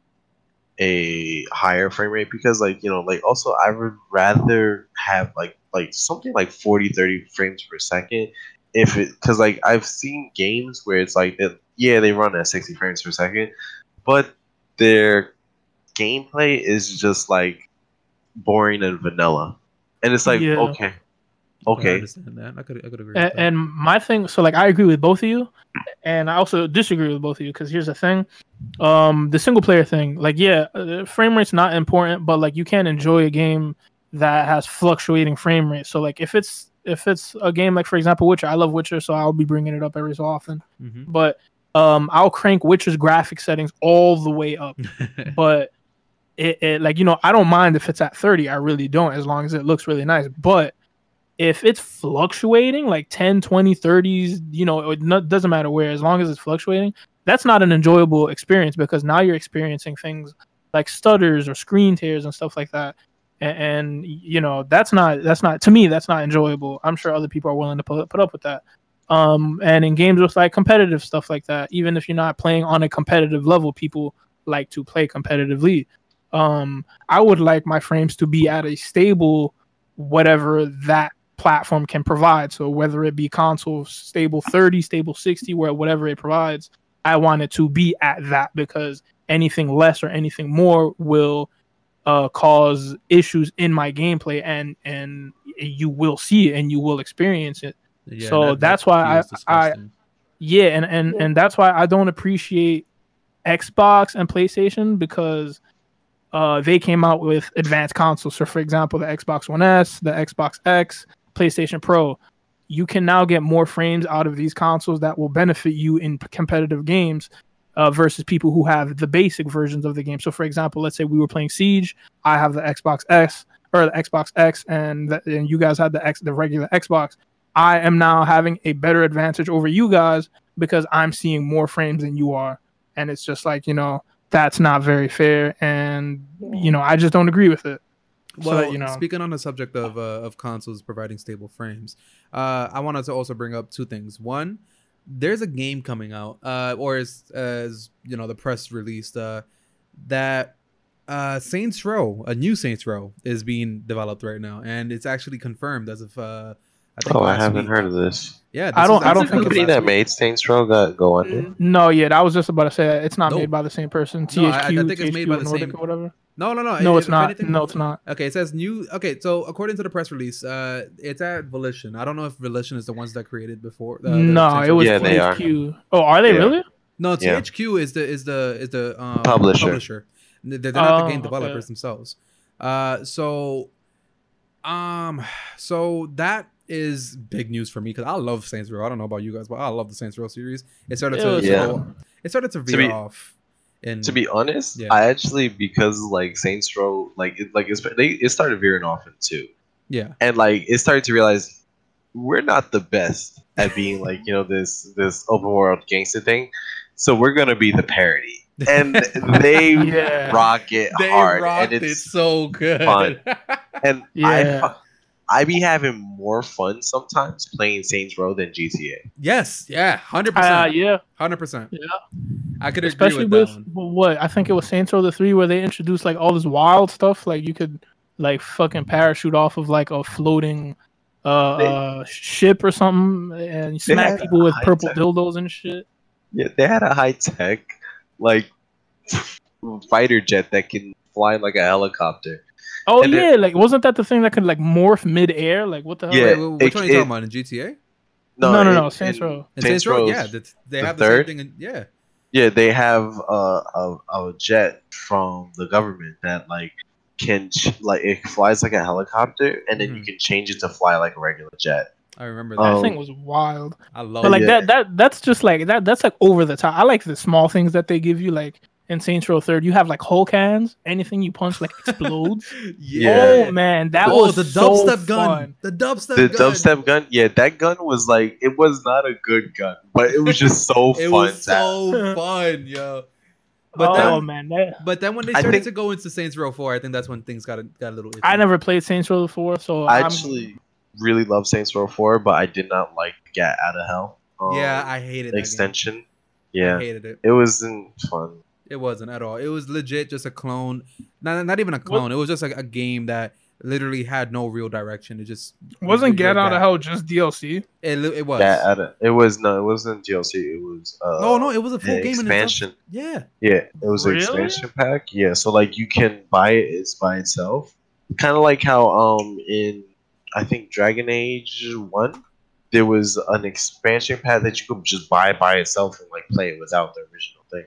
a higher frame rate because, like you know, like also I would rather have like like something like forty, thirty frames per second if it because like I've seen games where it's like that. Yeah, they run at sixty frames per second, but their gameplay is just like boring and vanilla, and it's like Yeah. okay, I okay. understand that. I could I could agree. And, with that. and my thing, so like I agree with both of you, and I also disagree with both of you because here's the thing, um, the single player thing, like yeah, uh, frame rate's not important, but like you can enjoy a game that has fluctuating frame rate. So like if it's if it's a game like for example Witcher, I love Witcher, so I'll be bringing it up every so often, Mhm. but um, I'll crank Witcher's graphic settings all the way up, but it, it like you know I don't mind if it's at thirty, I really don't, as long as it looks really nice, but if it's fluctuating like ten, twenty, thirties, you know, it not, doesn't matter where, as long as it's fluctuating, that's not an enjoyable experience because now you're experiencing things like stutters or screen tears and stuff like that. And, and you know, that's not, that's not, to me, that's not enjoyable. I'm sure other people are willing to put, put up with that. Um, and in games with like competitive stuff like that, even if you're not playing on a competitive level, people like to play competitively. Um, I would like my frames to be at a stable, whatever that platform can provide. So whether it be console stable thirty, stable sixty, where whatever it provides, I want it to be at that because anything less or anything more will uh, cause issues in my gameplay, and and you will see it and you will experience it. Yeah, so that- that's that why I- feels disgusting. Yeah, and and Yeah. and that's why I don't appreciate Xbox and PlayStation because uh, they came out with advanced consoles. So, for example, the Xbox One S, the Xbox X, PlayStation Pro. You can now get more frames out of these consoles that will benefit you in p- competitive games uh, versus people who have the basic versions of the game. So, for example, let's say we were playing Siege. I have the Xbox X or the Xbox X, and the, and you guys had the X, the regular Xbox. I am now having a better advantage over you guys because I'm seeing more frames than you are, and it's just like you know that's not very fair, and you know I just don't agree with it. So Well, that, you know. speaking on the subject of uh, of consoles providing stable frames, uh, I wanted to also bring up two things. One, there's a game coming out, uh, or as, as you know, the press released uh, that uh, Saints Row, a new Saints Row, is being developed right now, and it's actually confirmed as of uh, I think Oh, I last haven't week. heard of this. Yeah, I this don't- was I don't actually The think confirmed company last that week. made Saints Row got go under. No, yeah, I was just about to say that. It's not Nope. made by the same person. No, I- I T H Q, think it's made by the Nordic same- or whatever. No, no, no. No, if- it's if not. anything- No, it's not. Okay, it says new. Okay, so according to the press release, uh, it's at Volition. I don't know if Volition is the ones that created before. Uh, the no, Saints it Row was Yeah, before. they are. T H Q. Oh, are they Yeah. really? No, Yeah. T H Q is the is the is the um, Publisher. publisher. They're they're not the Oh, game okay. developers themselves. Uh, so, um, Um, so that is big news for me because I love Saints Row. I don't know about you guys, but I love the Saints Row series. It started It to was Yeah. go, it started to veer be- off. And To be honest, Yeah. I actually because like Saints Row, like it, like it's, they it started veering off in two, yeah, and like it started to realize we're not the best at being like you know this this open world gangster thing, so we're gonna be the parody, and they Yeah. rock it they hard, rocked and it it's so good. fun. and Yeah. I fu- I be having more fun sometimes playing Saints Row than G T A. Yes, yeah, hundred Uh, percent, yeah, hundred percent. Yeah. I could especially agree with with that one. what I think it was Saints Row the three where they introduced like all this wild stuff, like you could like fucking parachute off of like a floating uh, They- uh ship or something and They smack had people with high purple tech. dildos and shit. Yeah, they had a high tech like fighter jet that can fly like a helicopter. Oh And yeah, like wasn't that the thing that could like morph mid-air? Like what the hell? Yeah, Wait, wait, which it- one are you it- talking about in G T A? No, no, no, in- Saints in Row. In Saints Row, Row's- yeah, that's- they the have the third? same thing. In, yeah, Yeah, they have a, a a jet from the government that like can ch- like it flies like a helicopter, and then you Mhm. can change it to fly like a regular jet. I remember That that. Um, thing was wild. I love But like it. yeah. that that that's just like that that's like over the top. I like the small things that they give you, like in Saints Row Third, you have like Hulk hands. Anything you punch like explodes. yeah. Oh man, that oh, was the so dubstep gun. fun. The dubstep The gun. dubstep gun, yeah, that gun was like it was not a good gun, but it was just so It fun. was to have. so fun, yo. But oh then, man, that, but then when they I started think- to go into Saints Row Four, I think that's when things got a, got a little. Itchy. I never played Saints Row Four, so I I'm- actually really love Saints Row Four, but I did not like Get Out of Hell. Um, Yeah, I hated that extension. Game. Yeah, I hated it. it wasn't fun. It wasn't at all. It was legit just a clone. Not not even a clone. It was just like a game that literally had no real direction. It just wasn't it Get Out of that. Hell just D L C. It li- it was. Get Out of, it was no, it wasn't D L C. It was uh, no, no, it was a full an game in expansion. itself. Yeah. Yeah, it was Really? an expansion pack. Yeah, so like you can buy it it's by itself. Kind of like how um in I think Dragon Age One, there was an expansion pack that you could just buy by itself and like play it without the original thing.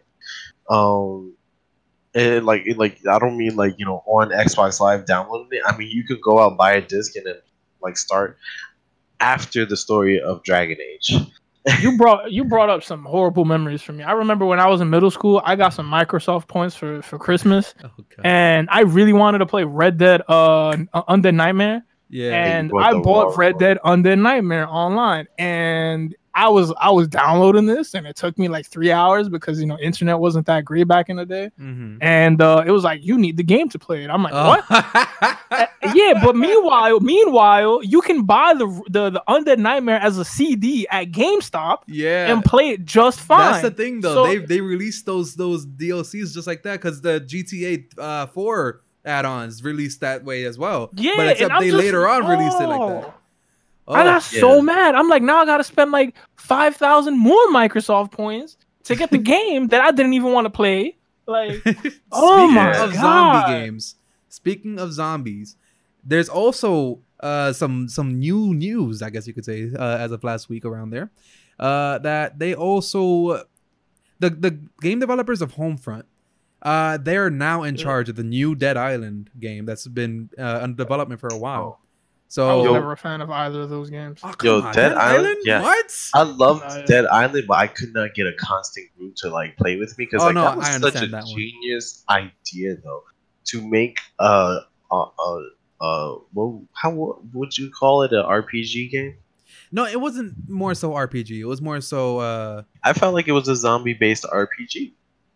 Um, and like it, like I don't mean like you know on Xbox Live downloading it. I mean you could go out buy a disc and then like start after the story of Dragon Age. You brought you brought up some horrible memories for me. I remember when I was in middle school, I got some Microsoft points for for Christmas, Oh god. and I really wanted to play Red Dead uh Undead Nightmare. Yeah. And you bought I the bought raw Red one. Dead Undead Nightmare online, and I was I was downloading this, and it took me like three hours because you know internet wasn't that great back in the day, Mm-hmm. and uh, it was like you need the game to play it. I'm like, what? what? Yeah, but meanwhile, meanwhile, you can buy the the the Undead Nightmare as a C D at GameStop Yeah. and play it just fine. That's the thing, though. So- they they released those those D L Cs just like that because the G T A uh, four add-ons released that way as well. Yeah, but except and I'm they just- later on released it like oh. that. Oh, I got so yeah. mad. I'm like, now I got to spend like five thousand more Microsoft points to get the game that I didn't even want to play. Like, oh Speaking my of God. zombie games, speaking of zombies, there's also uh, some some new news, I guess you could say, uh, as of last week around there, uh, that they also the the game developers of Homefront. Uh, they're now in charge of the new Dead Island game that's been uh, under development for a while. So I was Yo. never a fan of either of those games. Oh, come Yo, on, Dead Island? Yeah. What? I loved Uh, yeah. Dead Island, but I could not get a constant group to like play with me because Oh, like no, that was I such understand a that one. genius idea though to make uh uh uh, uh what how what would you call it, an R P G game? No, it wasn't more so R P G. It was more so. Uh, I felt like it was a zombie based R P G.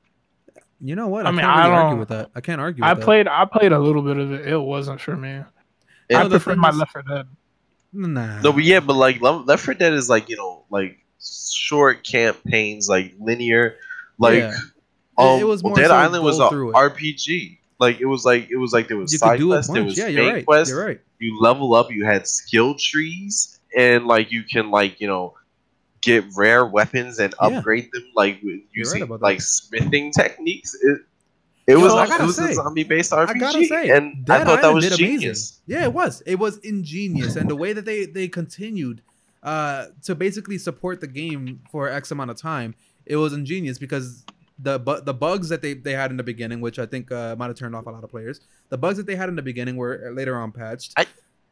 you know what? I I, mean, can't I really argue don't- with that. I can't argue. With I that. played I played a little bit of it. It wasn't for me. And I the prefer thing my is- Left four Dead. Nah. No, but yeah, but like Le- Left four Dead is like you know like short campaigns, like linear, like Yeah. um, It- it was more Dead so Island was go a through it. R P G. Like it was like it was like there was you could side do a quests, there bunch. was Yeah, you're main right. quests. You're right. You level up, you had skill trees, and like you can like you know get rare weapons and Yeah. upgrade them like with using about that. like smithing techniques. It, it Yo, was I it gotta was say- a zombie based R P G, I gotta say, and Dead I thought that Island was did amazing. genius. Yeah, it was. It was ingenious, and the way that they they continued uh, to basically support the game for X amount of time, it was ingenious because the bu- the bugs that they, they had in the beginning, which I think uh, might have turned off a lot of players, the bugs that they had in the beginning were later on patched. I-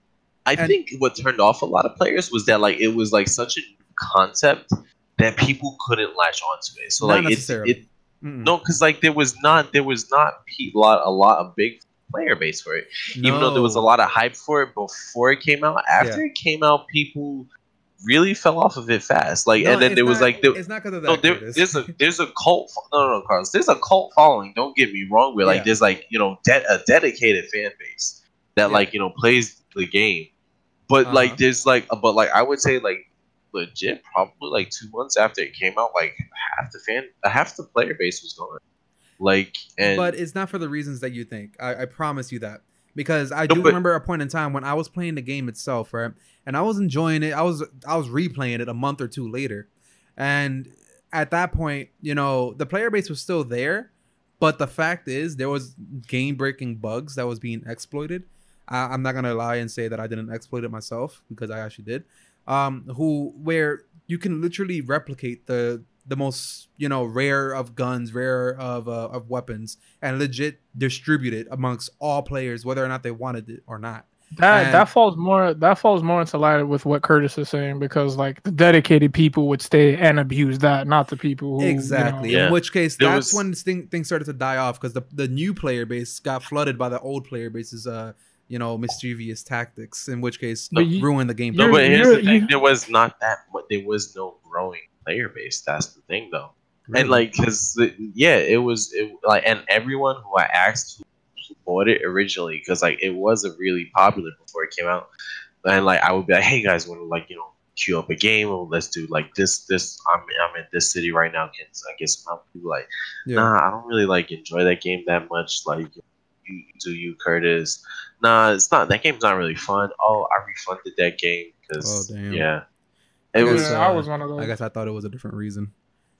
I And- think what turned off a lot of players was that like it was like such a new concept that people couldn't latch onto it. So Not like it, necessarily. it Mm-mm. no, because like there was not there was not pe- lot a lot of big player base for it. Even though there was a No. lot of hype for it before it came out, after Yeah. it came out, people really fell off of it fast. Like, No, and then it's there was not- like there, it's not because of that. no, there, Curtis. there's a there's a cult. fo- No, no, no, Carlos. There's a cult following. Don't get me wrong. Where like Yeah. there's like you know de- a dedicated fan base that Yeah. like you know plays the game. But Uh-huh. like there's like but like I would say like legit probably like two months after it came out, like half the fan half the player base was gone. Like and But it's not for the reasons that you think. I, I promise you that. Because I No, do but- remember a point in time when I was playing the game itself, right? And I was enjoying it. I was I was replaying it a month or two later. And at that point, you know, the player base was still there, but the fact is there was game-breaking bugs that was being exploited. I, I'm not gonna lie and say that I didn't exploit it myself, because I actually did. Um, who where you can literally replicate the the most, you know, rare of guns, rare of uh, of weapons, and legit distribute it amongst all players, whether or not they wanted it or not. That And- that falls more that falls more into line with what Curtis is saying, because like the dedicated people would stay and abuse that, not the people who Exactly. You know, Yeah. In which case, There that's was- when thing, things started to die off, because the, the new player base got flooded by the old player base's, uh, you know, mischievous tactics. In which case, But you- ruined the game. no, you're- but here's you're- the thing: you- there was not that. But there was no growing player base. That's the thing, though. Really. And like, cause yeah, it was it, like, and everyone who I asked who bought it originally, because like it wasn't really popular before it came out, and like I would be like, hey guys, want to like you know queue up a game, or let's do like this this I'm I'm in this city right now, get I get some help. People like, Yeah. nah, I don't really like enjoy that game that much. Like, you do you Curtis? Nah, it's not. That game's not really fun. Oh, I refunded that game because Oh, damn. yeah, I it guess, was. Yeah, I was one of those. I guess I thought it was a different reason.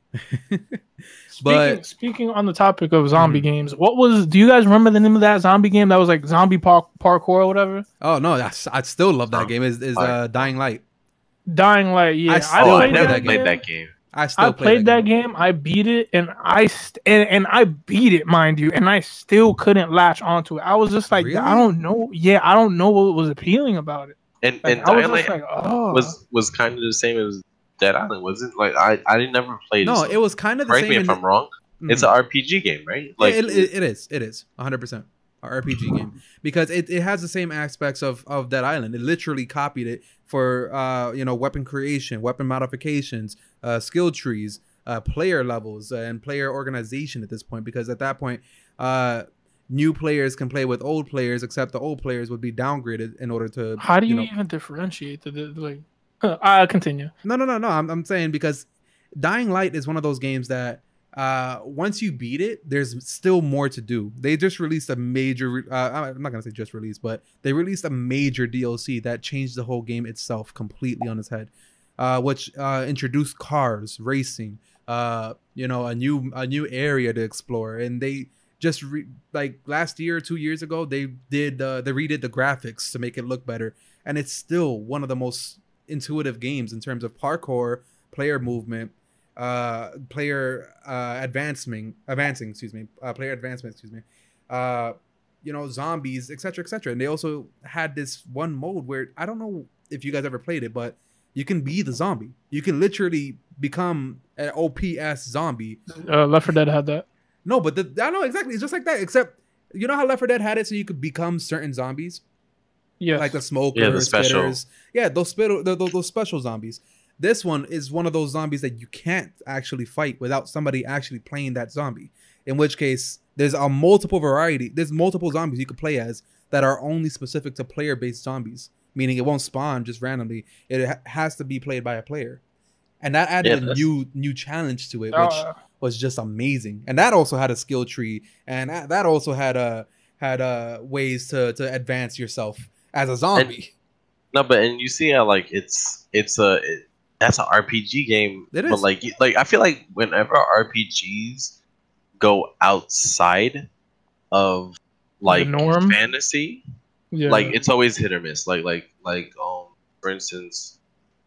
Speaking, but speaking on the topic of zombie Mhm. games, what was? Do you guys remember the name of that zombie game that was like zombie park, parkour or whatever? oh no, that's, I still love that Um, game. Is is fire. uh, Dying Light? Dying Light. Yeah, I I, still Oh, I played play never that played game. that game. I still I play played that game. I beat it, and I st- and, and I beat it, mind you, and I still couldn't latch onto it. I was just like, Really? I don't know. Yeah, I don't know what was appealing about it. And Like, and I was Dying just Light like, oh, was was kind of the same as Dead Island, wasn't like I I didn't never played. No, it, so it was kind of the correct same. me in if the- I'm wrong. It's Mhm. an R P G game, right? Like Like it, it, it is, it is one hundred percent a R P G game, because it, it has the same aspects of of Dead Island. It literally copied it for uh you know weapon creation, weapon modifications, uh skill trees, uh player levels, and player organization at this point. Because at that point, uh new players can play with old players, except the old players would be downgraded in order to. how do you, know, even differentiate the, the like? I continue. No, no, no, no. I'm, I'm saying because Dying Light is one of those games that uh, once you beat it, there's still more to do. They just released a major, re- uh, I'm not going to say just released, but they released a major D L C that changed the whole game itself completely on its head, uh, which uh, introduced cars, racing, uh, you know, a new a new area to explore. And they just, re- like last year or two years ago, they did, uh, they redid the graphics to make it look better. And it's still one of the most intuitive games in terms of parkour, player movement, uh, player uh, advancing, advancing, excuse me, uh, player advancement, excuse me, uh, you know, zombies, et cetera, et cetera. And they also had this one mode where I don't know if you guys ever played it, but you can be the zombie. You can literally become an O P S zombie. Uh, Left four Dead had that. No, but the, I know exactly. It's just like that, except you know how Left four Dead had it, so you could become certain zombies. Yes. Like the smokers, Yeah, the special. spitters. Yeah, those, spittle, those those special zombies. This one is one of those zombies that you can't actually fight without somebody actually playing that zombie. In which case, there's a multiple variety. There's multiple zombies you could play as that are only specific to player-based zombies. Meaning it won't spawn just randomly. It ha- has to be played by a player, and that added Yeah, a that's- new new challenge to it, which Uh, was just amazing. And that also had a skill tree, and that that also had uh, had uh, ways to to advance yourself as a zombie. no, but and you see how like it's it's a it, that's an R P G game, It but is. like like I feel like whenever R P Gs go outside of like norm? fantasy, yeah. like it's always hit or miss. Like like like um for instance,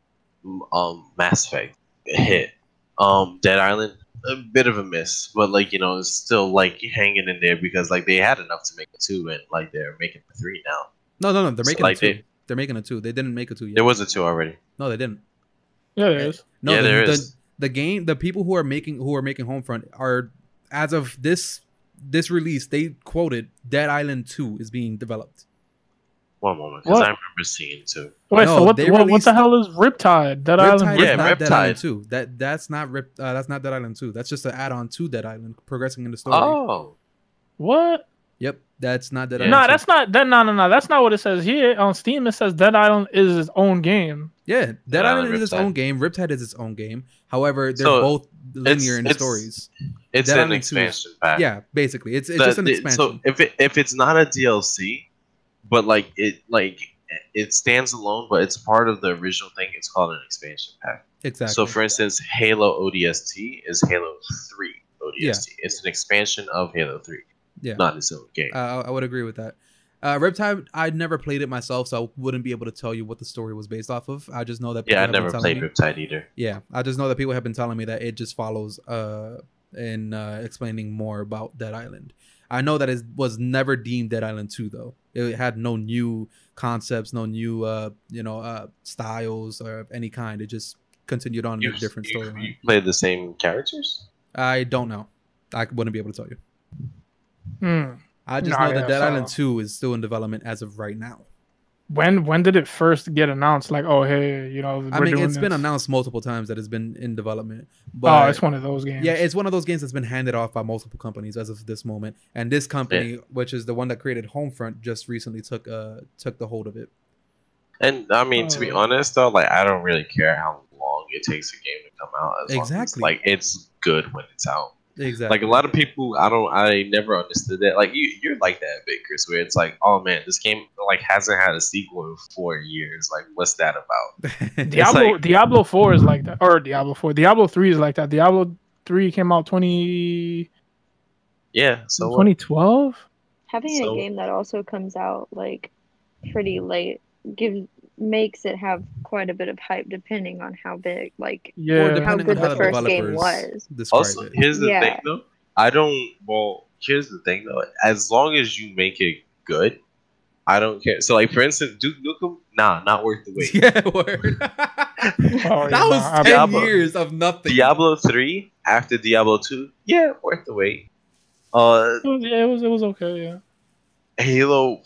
m- um Mass Effect a hit, um Dead Island a bit of a miss, but like you know it's still like hanging in there because like they had enough to make a two and like they're making a three now. No, no, no. They're So, making like, it two. they- They're making a two. They didn't make a two yet. There was a two already. No, they didn't. Yeah, there is. No, Yeah, the, there the, is. The game, the people who are making who are making Homefront are, as of this this release, they quoted Dead Island two is being developed. One moment, because What? I remember seeing two. Wait, No, so what, they what, what released- the hell is Riptide? Dead Island? Riptide Yeah, is not Dead Island Riptide. two. That that's not Rip. Uh, that's not Dead Island two. That's just an add-on to Dead Island, progressing in the story. Oh, What? Yep, that's not Dead Yeah. Island. Nah, two. that's not that. No, no, no. That's not what it says here on Steam. It says Dead Island is its own game. Yeah, Dead Dead Island Island, is its Riptide. own game. Riptide is its own game. However, they're So, both linear in the it's- stories. it's Dead an Island two is- expansion pack. Yeah, basically, it's it's The- just an the- expansion. So if it if it's not a D L C, but like it like it stands alone, but it's part of the original thing, it's called an expansion pack. exactly. So for instance, Halo O D S T is Halo three O D S T. It's an expansion of Halo three, yeah, not its own game. Uh, I would agree with that. Uh, Riptide, I never played it myself, so I wouldn't be able to tell you what the story was based off of. I just know that. people yeah, I have been never telling played me- Riptide either. Yeah, I just know that people have been telling me that it just follows uh in uh, explaining more about Dead Island. I know that it was never deemed Dead Island two though. It had no new concepts, no new uh you know uh styles or of any kind. It just continued on You, in a different you, storyline. you played the same characters? I don't know. I wouldn't be able to tell you. Hmm. I just Nah, know that yeah, Dead so- Island two is still in development as of right now. When when did it first get announced? Like, oh hey, you know, I we're mean, doing it's been this? announced multiple times that it's been in development. But Oh, it's one of those games. yeah, it's one of those games that's been handed off by multiple companies as of this moment, and this company, which is the one that created Homefront, just recently took uh took the hold of it. And I mean, to be Oh. honest though, like I don't really care how long it takes a game to come out. As long as, Exactly. like it's good when it's out. Exactly. Like a lot of people, I don't, I never understood that. Like you, you're like that a bit, Chris, where it's like, oh man, this game like hasn't had a sequel in four years. Like, what's that about? Diablo like- Diablo four is like that, or Diablo four. Diablo three is like that. Diablo three came out twenty Yeah. So what? twenty twelve. Having So- a game that also comes out like pretty late gives makes it have quite a bit of hype depending on how big like Yeah. Or how depending good on how the the first game developers was. describe Also, it. here's the Yeah. thing though. I don't. Well, here's the thing though. As long as you make it good, I don't care. So, like for instance, Duke Nukem, nah, not worth the wait. Yeah, word. Oh, that yeah, was nah, ten Diablo- years of nothing. Diablo three after Diablo two, yeah, worth the wait. Uh, It was, yeah, it was it was okay. Yeah. Halo,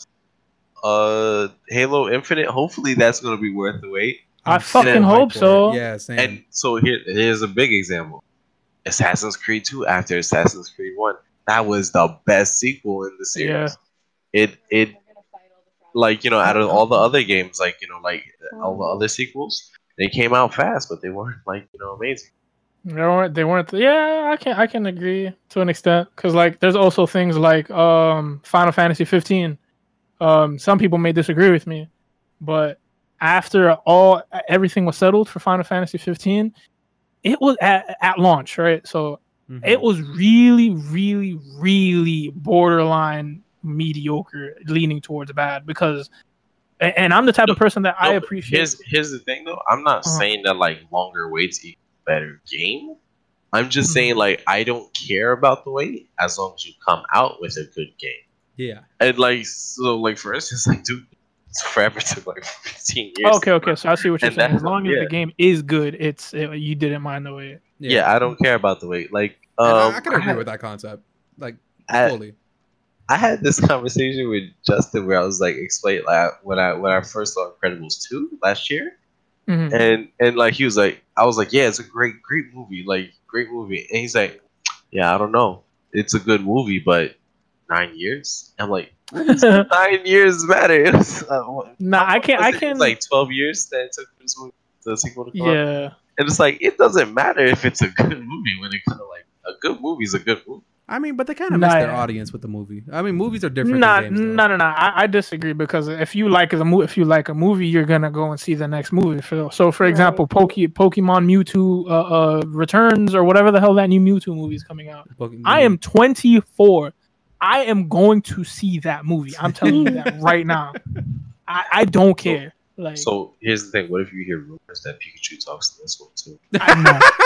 uh, Halo Infinite. Hopefully, that's gonna be worth the wait. I I'm fucking so hyped hope for it. so. Yeah, same. And so here, here's a big example: Assassin's Creed two after Assassin's Creed one. That was the best sequel in the series. Yeah. It it like you know out of all the other games, like you know like all the other sequels, they came out fast, but they weren't like you know amazing. They weren't. They weren't. Yeah, I can. I can agree to an extent because like there's also things like um Final Fantasy fifteen. Um, some people may disagree with me, but after all everything was settled for Final Fantasy fifteen, it was at, at launch, right? So Mhm. it was really, really, really borderline mediocre, leaning towards bad because. a- And I'm the type of person that I No, appreciate. Here's here's the thing though. I'm not Uh-huh. saying that like longer waits equal better game. I'm just Mhm. saying like I don't care about the wait as long as you come out with a good game. yeah. And like so like for instance like dude, it's forever took like fifteen years. Okay, okay. So I see what you're And saying. that- As long as yeah. the game is good, it's it, you didn't mind the wait. Yeah. I don't care about the wait. Like And um, I, I can agree had- with that concept. Like I- fully. I had this conversation with Justin where I was like, explain like when I when I first saw Incredibles two last year, Mhm. and and like he was like, I was like, yeah, it's a great great movie, like great movie, and he's like, yeah, I don't know, it's a good movie, but nine years. I'm like, nine years matter. It was, uh, what- Nah, I can't. I was it? It can. was like twelve years that it took for this movie, the sequel to come out. Yeah. And it's like it doesn't matter if it's a good movie when it kind of like a good movie is a good movie. I mean, but they kind of Nah, miss their yeah. audience with the movie. I mean, movies are different. Nah, than games, though. no, no, no. I, I disagree because if you like the movie, if you like a movie, you're gonna go and see the next movie. For, so, for Right. example, Poke, Pokemon Mewtwo uh, uh, Returns or whatever the hell that new Mewtwo movie is coming out. Poke- I am twenty-four. I am going to see that movie. I'm telling you that right now. I, I don't care. Like, So here's the thing: what if you hear rumors that Pikachu talks in this one too? I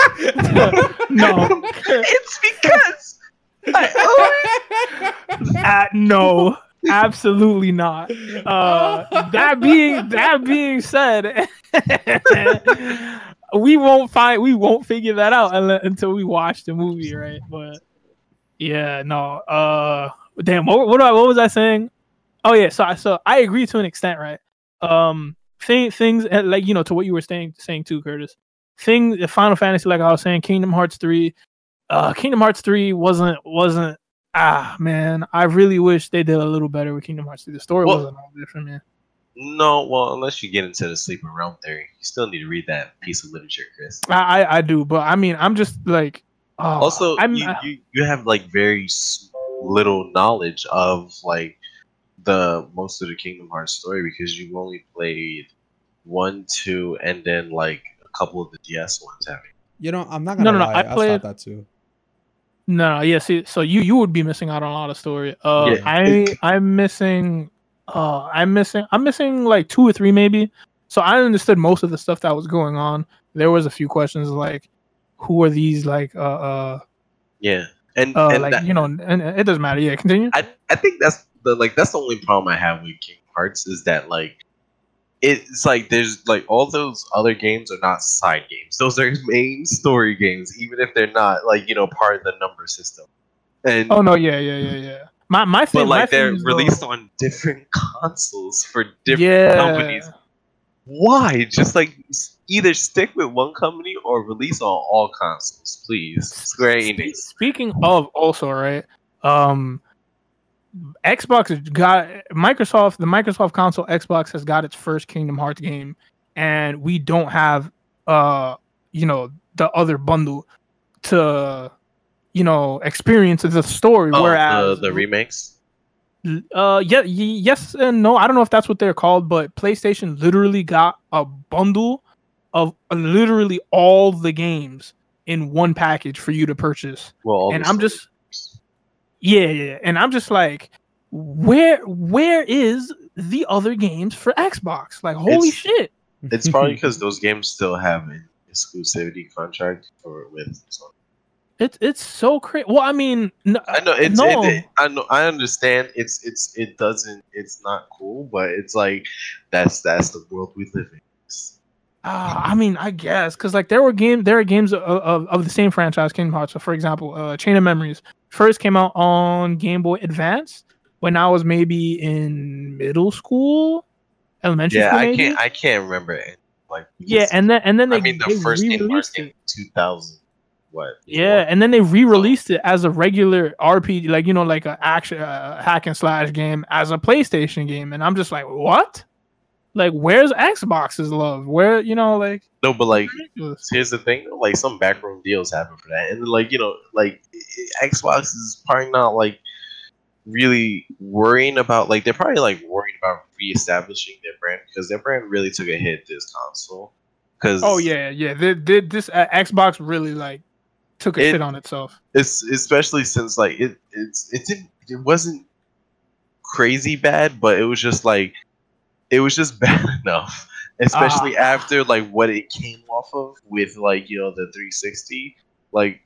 know. No. It's because I, Uh, no. Absolutely not. Uh, that being that being said, we won't find we won't figure that out unle- until we watch the movie, right? But yeah, no. Uh, damn. What what, what was I saying? Oh yeah. So I so I agree to an extent, right? Um, thing, things like you know to what you were saying saying too, Curtis. Thing, Final Fantasy, like I was saying, Kingdom Hearts three. Uh, Kingdom Hearts three wasn't wasn't ah man. I really wish they did a little better with Kingdom Hearts three. The story Well, wasn't all there for me. No, well, unless you get into the sleeping realm theory, you still need to read that piece of literature, Chris. I I, I do, but I mean, I'm just like. Oh, Also, I'm, you, you you have like very s- little knowledge of like the most of the Kingdom Hearts story because you've only played one, two, and then like a couple of the D S ones, haven't you? You know, I'm not No, gonna no, no, lie. I I, played- thought that too. No, no, yeah. See, so you you would be missing out on a lot of story. Uh, Yeah. I I'm missing. Uh, I'm missing. I'm missing like two or three maybe. So I understood most of the stuff that was going on. There was a few questions like, who are these like uh uh Yeah, and uh and like that, you know, and it doesn't matter. Yeah, continue. I I think that's the like that's the only problem I have with Kingdom Hearts is that like it's like there's like all those other games are not side games. Those are main story games, even if they're not like you know part of the number system. And Oh no, yeah, yeah, yeah, yeah. My my thing, but my like they're thing is, released though, on different consoles for different yeah. companies. Why? Just like s- either stick with one company or release on all consoles, please. Square Spe- Enix. Speaking of also, right? Um Xbox has got Microsoft, the Microsoft console Xbox has got its first Kingdom Hearts game, and we don't have uh you know the other bundle to you know experience the story. Oh, whereas the, the remakes. uh yeah y- yes and no, I don't know if that's what they're called, but PlayStation literally got a bundle of literally all the games in one package for you to purchase. Well, all And the I'm story just games. yeah, yeah, and I'm just like, where where is the other games for Xbox? Like, holy It's- shit! It's probably because those games still have an exclusivity contract for with Sony. It's it's so crazy. Well, I mean, n- I know it's no. it, it- I know I understand it's it's it doesn't it's not cool, but it's like that's that's the world we live in. It's- Uh, I mean, I guess because like there were game there are games of, of, of the same franchise, Kingdom Hearts. So, for example, uh, Chain of Memories first came out on Game Boy Advance when I was maybe in middle school, elementary yeah, school, I maybe. can't I can't remember it. Like yeah, and then and then they, I mean the they first Kingdom Hearts re-released came it. in two thousand. What? Yeah, and then they re-released it as a regular R P G, like you know, like a action uh, hack and slash game as a PlayStation game, and I'm just like, what? Like, where's Xbox's love? Where you know, like, No, but like ridiculous. here's the thing, like some backroom deals happen for that, and like you know, like Xbox is probably not like really worrying about like they're probably like worried about reestablishing their brand because their brand really took a hit this console. Because Oh yeah, yeah. They, they, this uh, Xbox really like took a It- shit on itself. it's especially since like it it's it didn't it wasn't crazy bad, but it was just like it was just bad enough. Especially Ah. after like what it came off of with like you know the three sixty, like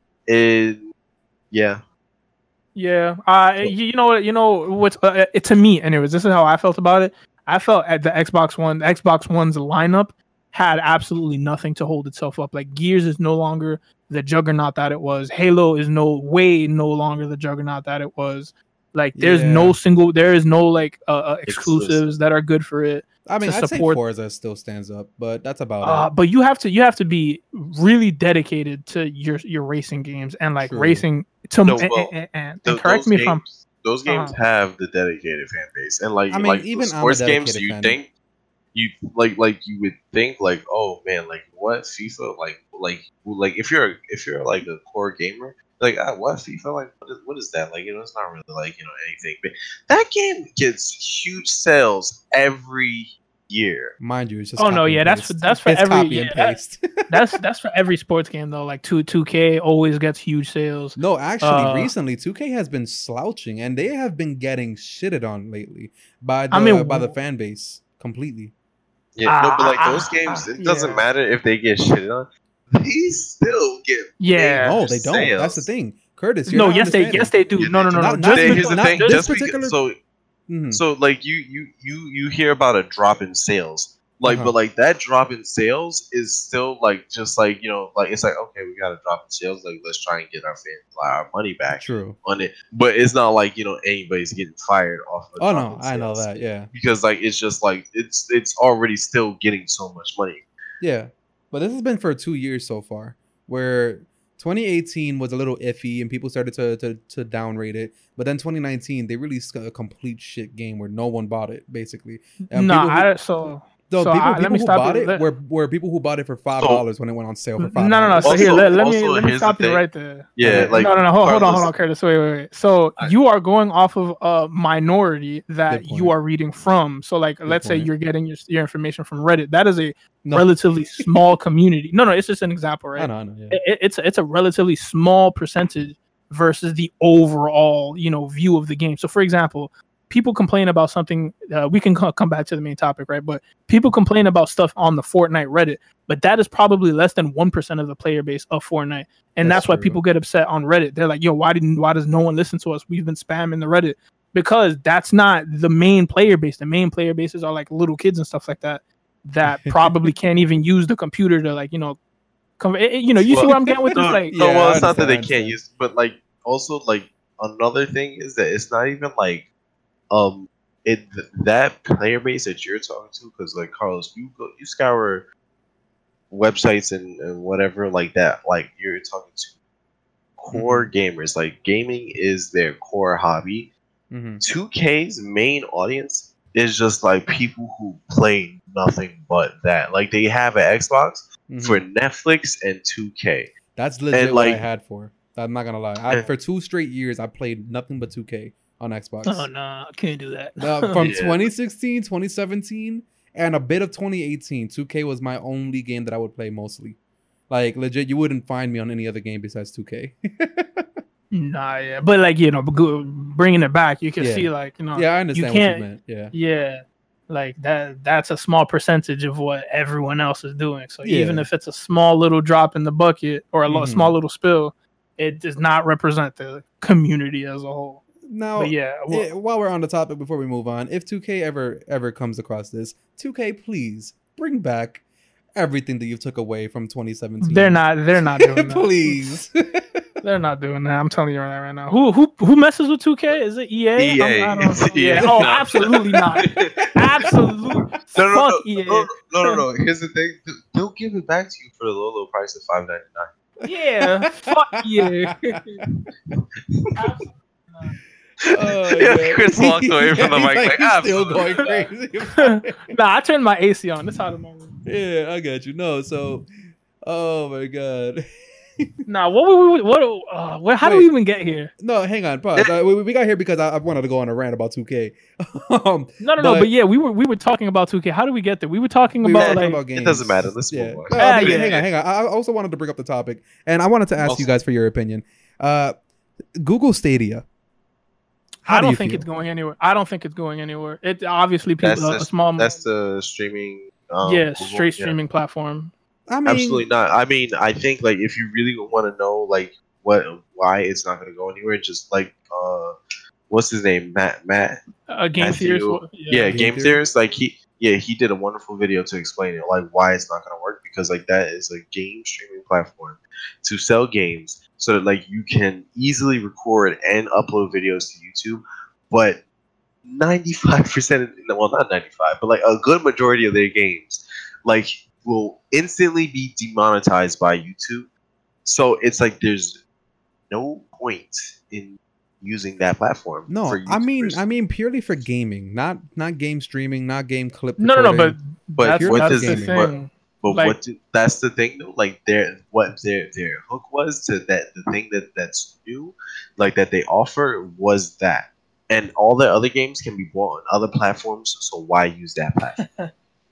it yeah. Yeah. Uh, you, you know what? You know what's uh, it, to me, anyways. This is how I felt about it. I felt at the Xbox One, the Xbox One's lineup had absolutely nothing to hold itself up. Like Gears is no longer the juggernaut that it was. Halo is no way no longer the juggernaut that it was. Like there's Yeah. no single, there is no like uh, uh, exclusives Exclusive. that are good for it. I mean, to I'd support- say Forza still stands up, but that's about Uh, it. but you have to you have to be really dedicated to your your racing games and like True. racing to No, and, well, and, and, Th- and correct those me games, if I'm those games uh-huh. have the dedicated fan base, and like I mean, like even the I'm a sports games, dedicated you fan. think you like like you would think like oh man like what FIFA like like like if you're if you're like a core gamer like ah, what FIFA like what is, what is that like you know it's not really like you know anything but that game gets huge sales every year. Mind you, it's just Oh, no, copy yeah, and that's for- paste. that's for It's every- copy yeah, and that- paste. that's that's for every sports game though. Like two two K always gets huge sales. No, actually, Uh, recently two K has been slouching, and they have been getting shitted on lately by the I mean, by the fan base completely. Yeah, no, but like Ah, those games, it yeah. doesn't matter if they get shitted on. They still get Yeah. No, major they don't. That's the sales. thing, Curtis. You're No, not yes they understanding. yes they do. Yeah, no, no, they no, do. no. Not- Just not Here's because- the not thing, this just particular- because, so Mhm. So like you you you you hear about a drop in sales, like Uh-huh. but like that drop in sales is still like just like you know like it's like okay we got a drop in sales, like let's try and get our fans our money back True. on it, but it's not like you know anybody's getting fired off of a Oh drop no, in I know sales. that. Yeah. Because like it's just like it's it's already still getting so much money. Yeah, but this has been for two years so far, where twenty eighteen was a little iffy and people started to to, to downrate it. But then twenty nineteen, they released a complete shit game where no one bought it, basically. And No, people who, I so no, so people, I, let people me who stop bought you. it Let- were, were people who bought it for five So- dollars when it went on sale for No, five no, no. dollars. So here, Also- let, let me also, let me here's the stop you thing. right there. Yeah, Okay. like no, no, no. Hold, hold on, Carlos- hold on, Curtis. Wait, wait, wait. So I- you are going off of a minority that Good you point. are reading from. So, like, Good let's say point. you're getting your, your information from Reddit. That is a No. relatively small community. No, no, it's just an example, I right? know, I know. Yeah. It, it's it's a relatively small percentage versus the overall, you know, view of the game. So, for example, people complain about something. Uh, we can co- come back to the main topic, right? But people complain about stuff on the Fortnite Reddit, but that is probably less than one percent of the player base of Fortnite, and That's that's, why true. people get upset on Reddit. They're like, "Yo, why didn't why does no one listen to us? We've been spamming the Reddit." Because that's not the main player base. The main player bases are like little kids and stuff like that that probably can't even use the computer to like you know, come. it- it- you know, you see Well, where I'm getting with this? No, Like, no, Yeah, well, I it's not that understand, they I can't understand. use, but like also like another thing is that it's not even like um it th- that player base that you're talking to because like Carlos, you go you scour websites and, and whatever like that, like you're talking to core gamers, like gaming is their core hobby. Mm-hmm. two K's main audience is just like people who play nothing but that. Like they have an Xbox for Netflix and two K. That's legit and, what I like- had for. I'm not gonna lie. I, Yeah. for two straight years, I played nothing but two K on Xbox. oh no, I can't do that. Uh, from Yeah. twenty sixteen, twenty seventeen, and a bit of twenty eighteen, two K was my only game that I would play mostly. Like legit, you wouldn't find me on any other game besides two K. Nah, yeah, but like you know, but go- bringing it back, you can Yeah. see like you know, Yeah, I understand what can't- you meant. Yeah. yeah, like that. That's a small percentage of what everyone else is doing. So even Yeah. if it's a small little drop in the bucket or a lo- Mhm. small little spill, it does not represent the community as a whole. Now, But yeah, well, eh, while we're on the topic, before we move on, if two K ever ever comes across this, two K, please bring back everything that you took away from twenty seventeen. they're not. They're not doing that. please. They're not doing that. I'm telling you that right now. Who who who messes with two K? Is it E A? E A. I'm- I don't know. It's E A. Yeah. Oh, absolutely not. Absolutely. No, no, no, Fuck E A. no, no, no, no. Here's the thing: they'll give it back to you for the low, low price of five ninety nine. Yeah. Fuck yeah. Oh, Yeah, yeah. Chris walked away from the He's mic like, he's still going absolutely crazy. Nah, I turned my A C on. That's out of my room. Yeah, I got you. No, so, oh my god. Nah, what we what uh, what how do we Wait. even get here? No, hang on, pause. Uh, we, we got here because I, I wanted to go on a rant about two K. um, No, no, no. But- But yeah, we were we were talking about two K. How did we get there? We were talking we were about talking like about games. It doesn't matter. Let's yeah. move on. No, Ah, but yeah. hang on, hang on. I I also wanted to bring up the topic, and I wanted to ask you Also- guys for your opinion. Uh, Google Stadia. How I do don't you think feel? it's going anywhere. I don't think it's going anywhere. It obviously people That's a the, small that's the streaming. Um, yeah Google- straight yeah. streaming platform. I mean, Absolutely not. I mean, I think like if you really want to know like what why it's not going to go anywhere, just like uh, what's his name, Matt Matt. A game Matthew- theorist. Yeah, Game game, Theory? theorist. Like he, yeah, he did a wonderful video to explain it, like why it's not going to work because like that is a game streaming platform to sell games, so that like you can easily record and upload videos to YouTube, but ninety-five percent, well, not ninety-five, but like a good majority of their games, like will instantly be demonetized by YouTube. So it's like there's no point in using that platform. no. for I mean, YouTubers. I mean purely for gaming, not not game streaming, not game clip. No, no, no. But recording. But that's, what that's does the it mean? thing. But Like- what do, that's the thing though, like their what their their hook was to that the thing that that's new, like that they offer was that, and all the other games can be bought on other platforms. So why use that platform?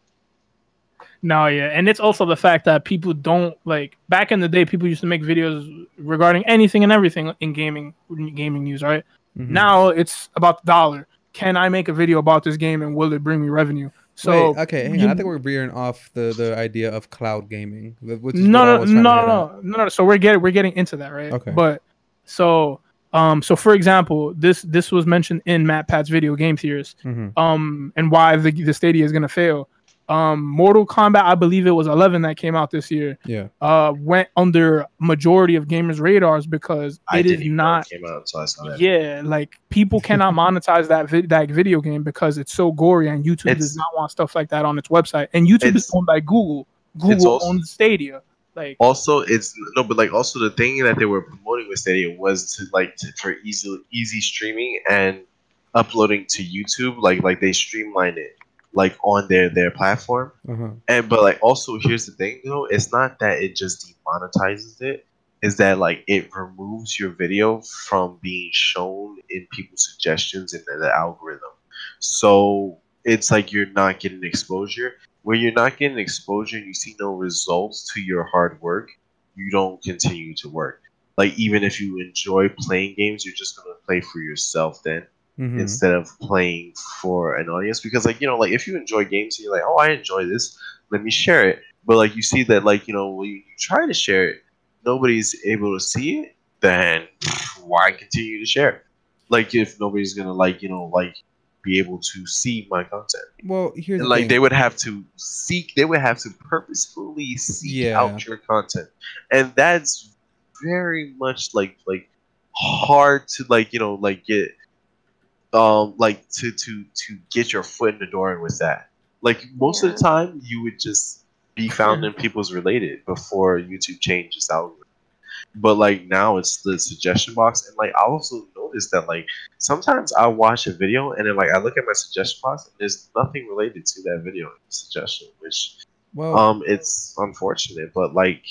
No, yeah, and it's also the fact that people don't like. Back in the day, people used to make videos regarding anything and everything in gaming, gaming news, right? Mhm. Now it's about the dollar. Can I make a video about this game and will it bring me revenue? So Wait, okay, hang you- on. I think we're veering off the, the idea of cloud gaming. Which is no, what I no, was no, trying to no, hit no, no, no. So we're getting we're getting into that, right? Okay. But so Um, so for example, this this was mentioned in Matt Pat's video game theories, Mhm. um, and why the the Stadia is gonna fail. Um, Mortal Kombat, I believe it was eleven that came out this year. Yeah. Uh, went under majority of gamers' radars because I it is didn't even know not. it came out, so I saw that. Yeah, like people cannot monetize that vi- that video game because it's so gory, and YouTube It's- does not want stuff like that on its website. And YouTube is It's- owned by Google. Google also- owns Stadia. Like, Also, it's no, but like also the thing that they were promoting with Stadia was to like to, for easy easy streaming and uploading to YouTube. Like like they streamlined it like on their their platform. Uh-huh. And but like also here's the thing though, it's not that it just demonetizes it. Is that like it removes your video from being shown in people's suggestions in the, the algorithm. So it's like you're not getting exposure. When you're not getting exposure and you see no results to your hard work, you don't continue to work. Like even if you enjoy playing games, you're just gonna play for yourself then Mhm. instead of playing for an audience. Because like you know, like if you enjoy games and you're like, oh, I enjoy this, let me share it. But like you see that like you know when you try to share it, nobody's able to see it, then why continue to share it? Like if nobody's gonna like you know like be able to see my content. Well, here's And the like thing. they would have to seek, they would have to purposefully seek Yeah. out your content, and that's very much like like hard to like you know like get um like to to to get your foot in the door with that. Like most of the time, you would just be found in people's related before YouTube changed its algorithm. But like now it's the suggestion box, and like I also noticed that like sometimes I watch a video and then like I look at my suggestion box and there's nothing related to that video in the suggestion, which well, um it's unfortunate, but like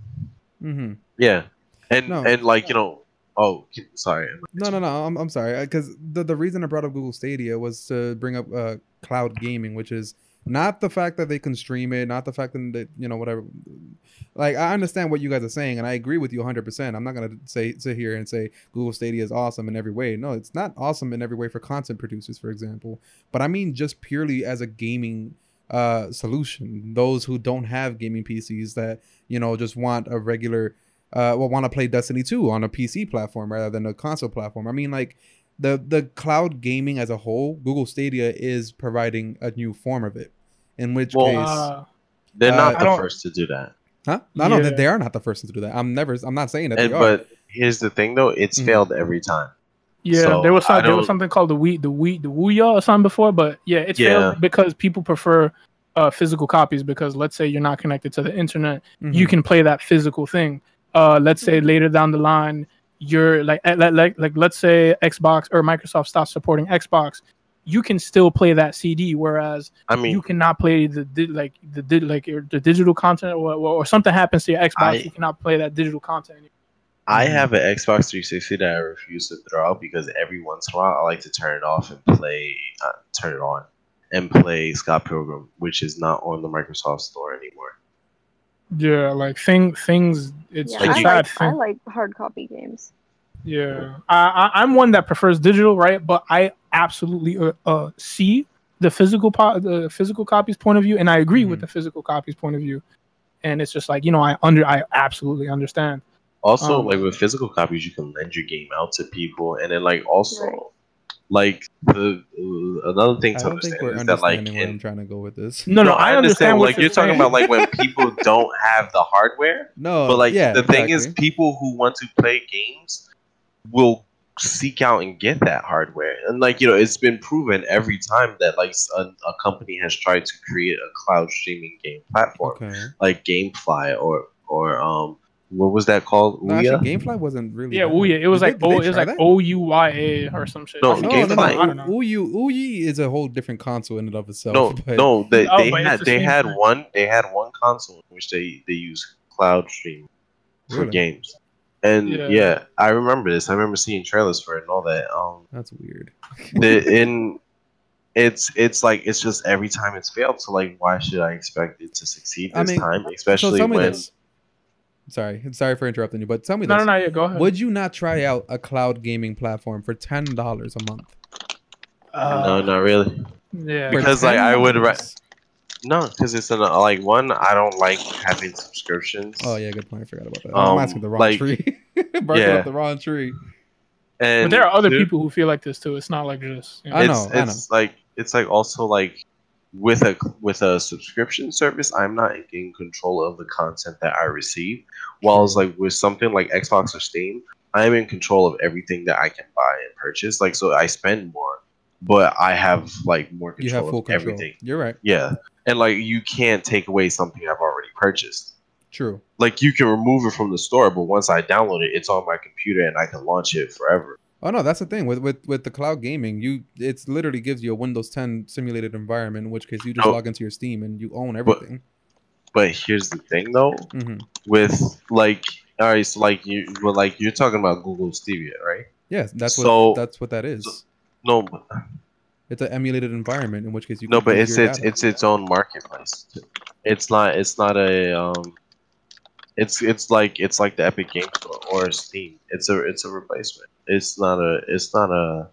mhm. yeah, and No. and like you know oh sorry No, no, no. I'm, I'm sorry. Because the, the reason I brought up Google Stadia was to bring up uh, cloud gaming, which is not the fact that they can stream it, not the fact that, they, you know, whatever. Like, I understand what you guys are saying, and I agree with you one hundred percent. I'm not going to say sit here and say Google Stadia is awesome in every way. No, it's not awesome in every way for content producers, for example. But I mean just purely as a gaming uh, solution. Those who don't have gaming P Cs that, you know, just want a regular... Uh, well, want to play Destiny two on a P C platform rather than a console platform. I mean, like the the cloud gaming as a whole, Google Stadia is providing a new form of it. In which Well, case, uh, they're uh, not I the don't- first to do that. huh? No, no, Yeah. they, they are not the first to do that. I'm never. I'm not saying that And, they are. but here's the thing though, it's Mhm. failed every time. yeah, So, there was I some, there was don't- something called the Wii, the Wii, the Ouya or something before, but yeah, it's Yeah. failed because people prefer uh, physical copies. Because let's say you're not connected to the internet, Mhm. you can play that physical thing. Uh, let's say later down the line, you're like, eh, like, like, like, let's say Xbox or Microsoft stops supporting Xbox, you can still play that C D, whereas I mean, you cannot play the di- like the di- like your- the digital content, or, or or something happens to your Xbox, I- you cannot play that digital content anymore. I Mhm. have an Xbox three sixty that I refuse to throw out because every once in a while I like to turn it off and play, uh, turn it on, and play Scott Pilgrim, which is not on the Microsoft Store anymore. Yeah, like thing things. It's Yeah, Like I, it's you- sad like, thing. I like hard copy games. Yeah, I, I, I'm one that prefers digital, right? But I absolutely uh, uh, see the physical po- the physical copies point of view, and I agree with Mhm. the physical copies point of view. And it's just like you know, I under I absolutely understand. Also, Um, like with physical copies, you can lend your game out to people, and then like also, Right. like the uh, another thing I to don't think understand we're is that like understanding where I'm in, trying to go with this. No, no, I understand. what like you're talking saying. about like when people don't have the hardware, No, but like yeah, the thing is, exactly. people who want to play games will seek out and get that hardware, and like you know, it's been proven every time that like a, a company has tried to create a cloud streaming game platform, Okay. like GameFly or or um, what was that called? No, Ouya? actually, GameFly wasn't really. Yeah, bad. Ouya. It was Did like they- did O. they It was try like that? O U Y A or some shit. No, I forget. No, no, no. GameFly- I don't know. Ouya, Ouya is a whole different console in and of itself. No, but- no, they, Oh, they but it's had the they same had thing. one they had one console in which they they use cloud stream for Really? games, and Yeah. yeah. I remember this. I remember seeing trailers for it and all that. Um, That's weird. the in it's it's like it's just every time it's failed. So like, why should I expect it to succeed I this mean, time? So Especially tell me when this. Sorry, sorry for interrupting you, but tell me No, this. no, no. Yeah, go ahead. Would you not try out a cloud gaming platform for ten dollars a month? Uh, no, not really. Yeah. For Because, like, I would ra- ten dollars? No, because it's an, like one. I don't like having subscriptions. Oh yeah, good point. I forgot about that. I'm Um, asking the wrong like- tree. Barking Yeah. up the wrong tree. And But there are other two, people who feel like this too. It's not like just. You know. I it's know, I it's like it's like also like with a with a subscription service, I'm not in control of the content that I receive. While it's like with something like Xbox or Steam, I'm in control of everything that I can buy and purchase. Like so, I spend more, but I have like more You control have full of control. everything. You're right. Yeah, and like you can't take away something I've already purchased. True. Like you can remove it from the store, but once I download it, it's on my computer and I can launch it forever. Oh no, that's the thing with with with the cloud gaming. You it's literally gives you a Windows ten simulated environment, in which case you just Oh. log into your Steam and you own everything. But here's the thing, though, hmm with like, all right, so like you, well, like you're talking about Google Stevia, right? Yes, that's So- what that's what that is. so- No, but- It's an emulated environment, in which case you no, can but use it's your it's data. it's its own marketplace. It's not it's not a um, it's it's like it's like the Epic Game Store or Steam. It's a it's a replacement. It's not a it's not a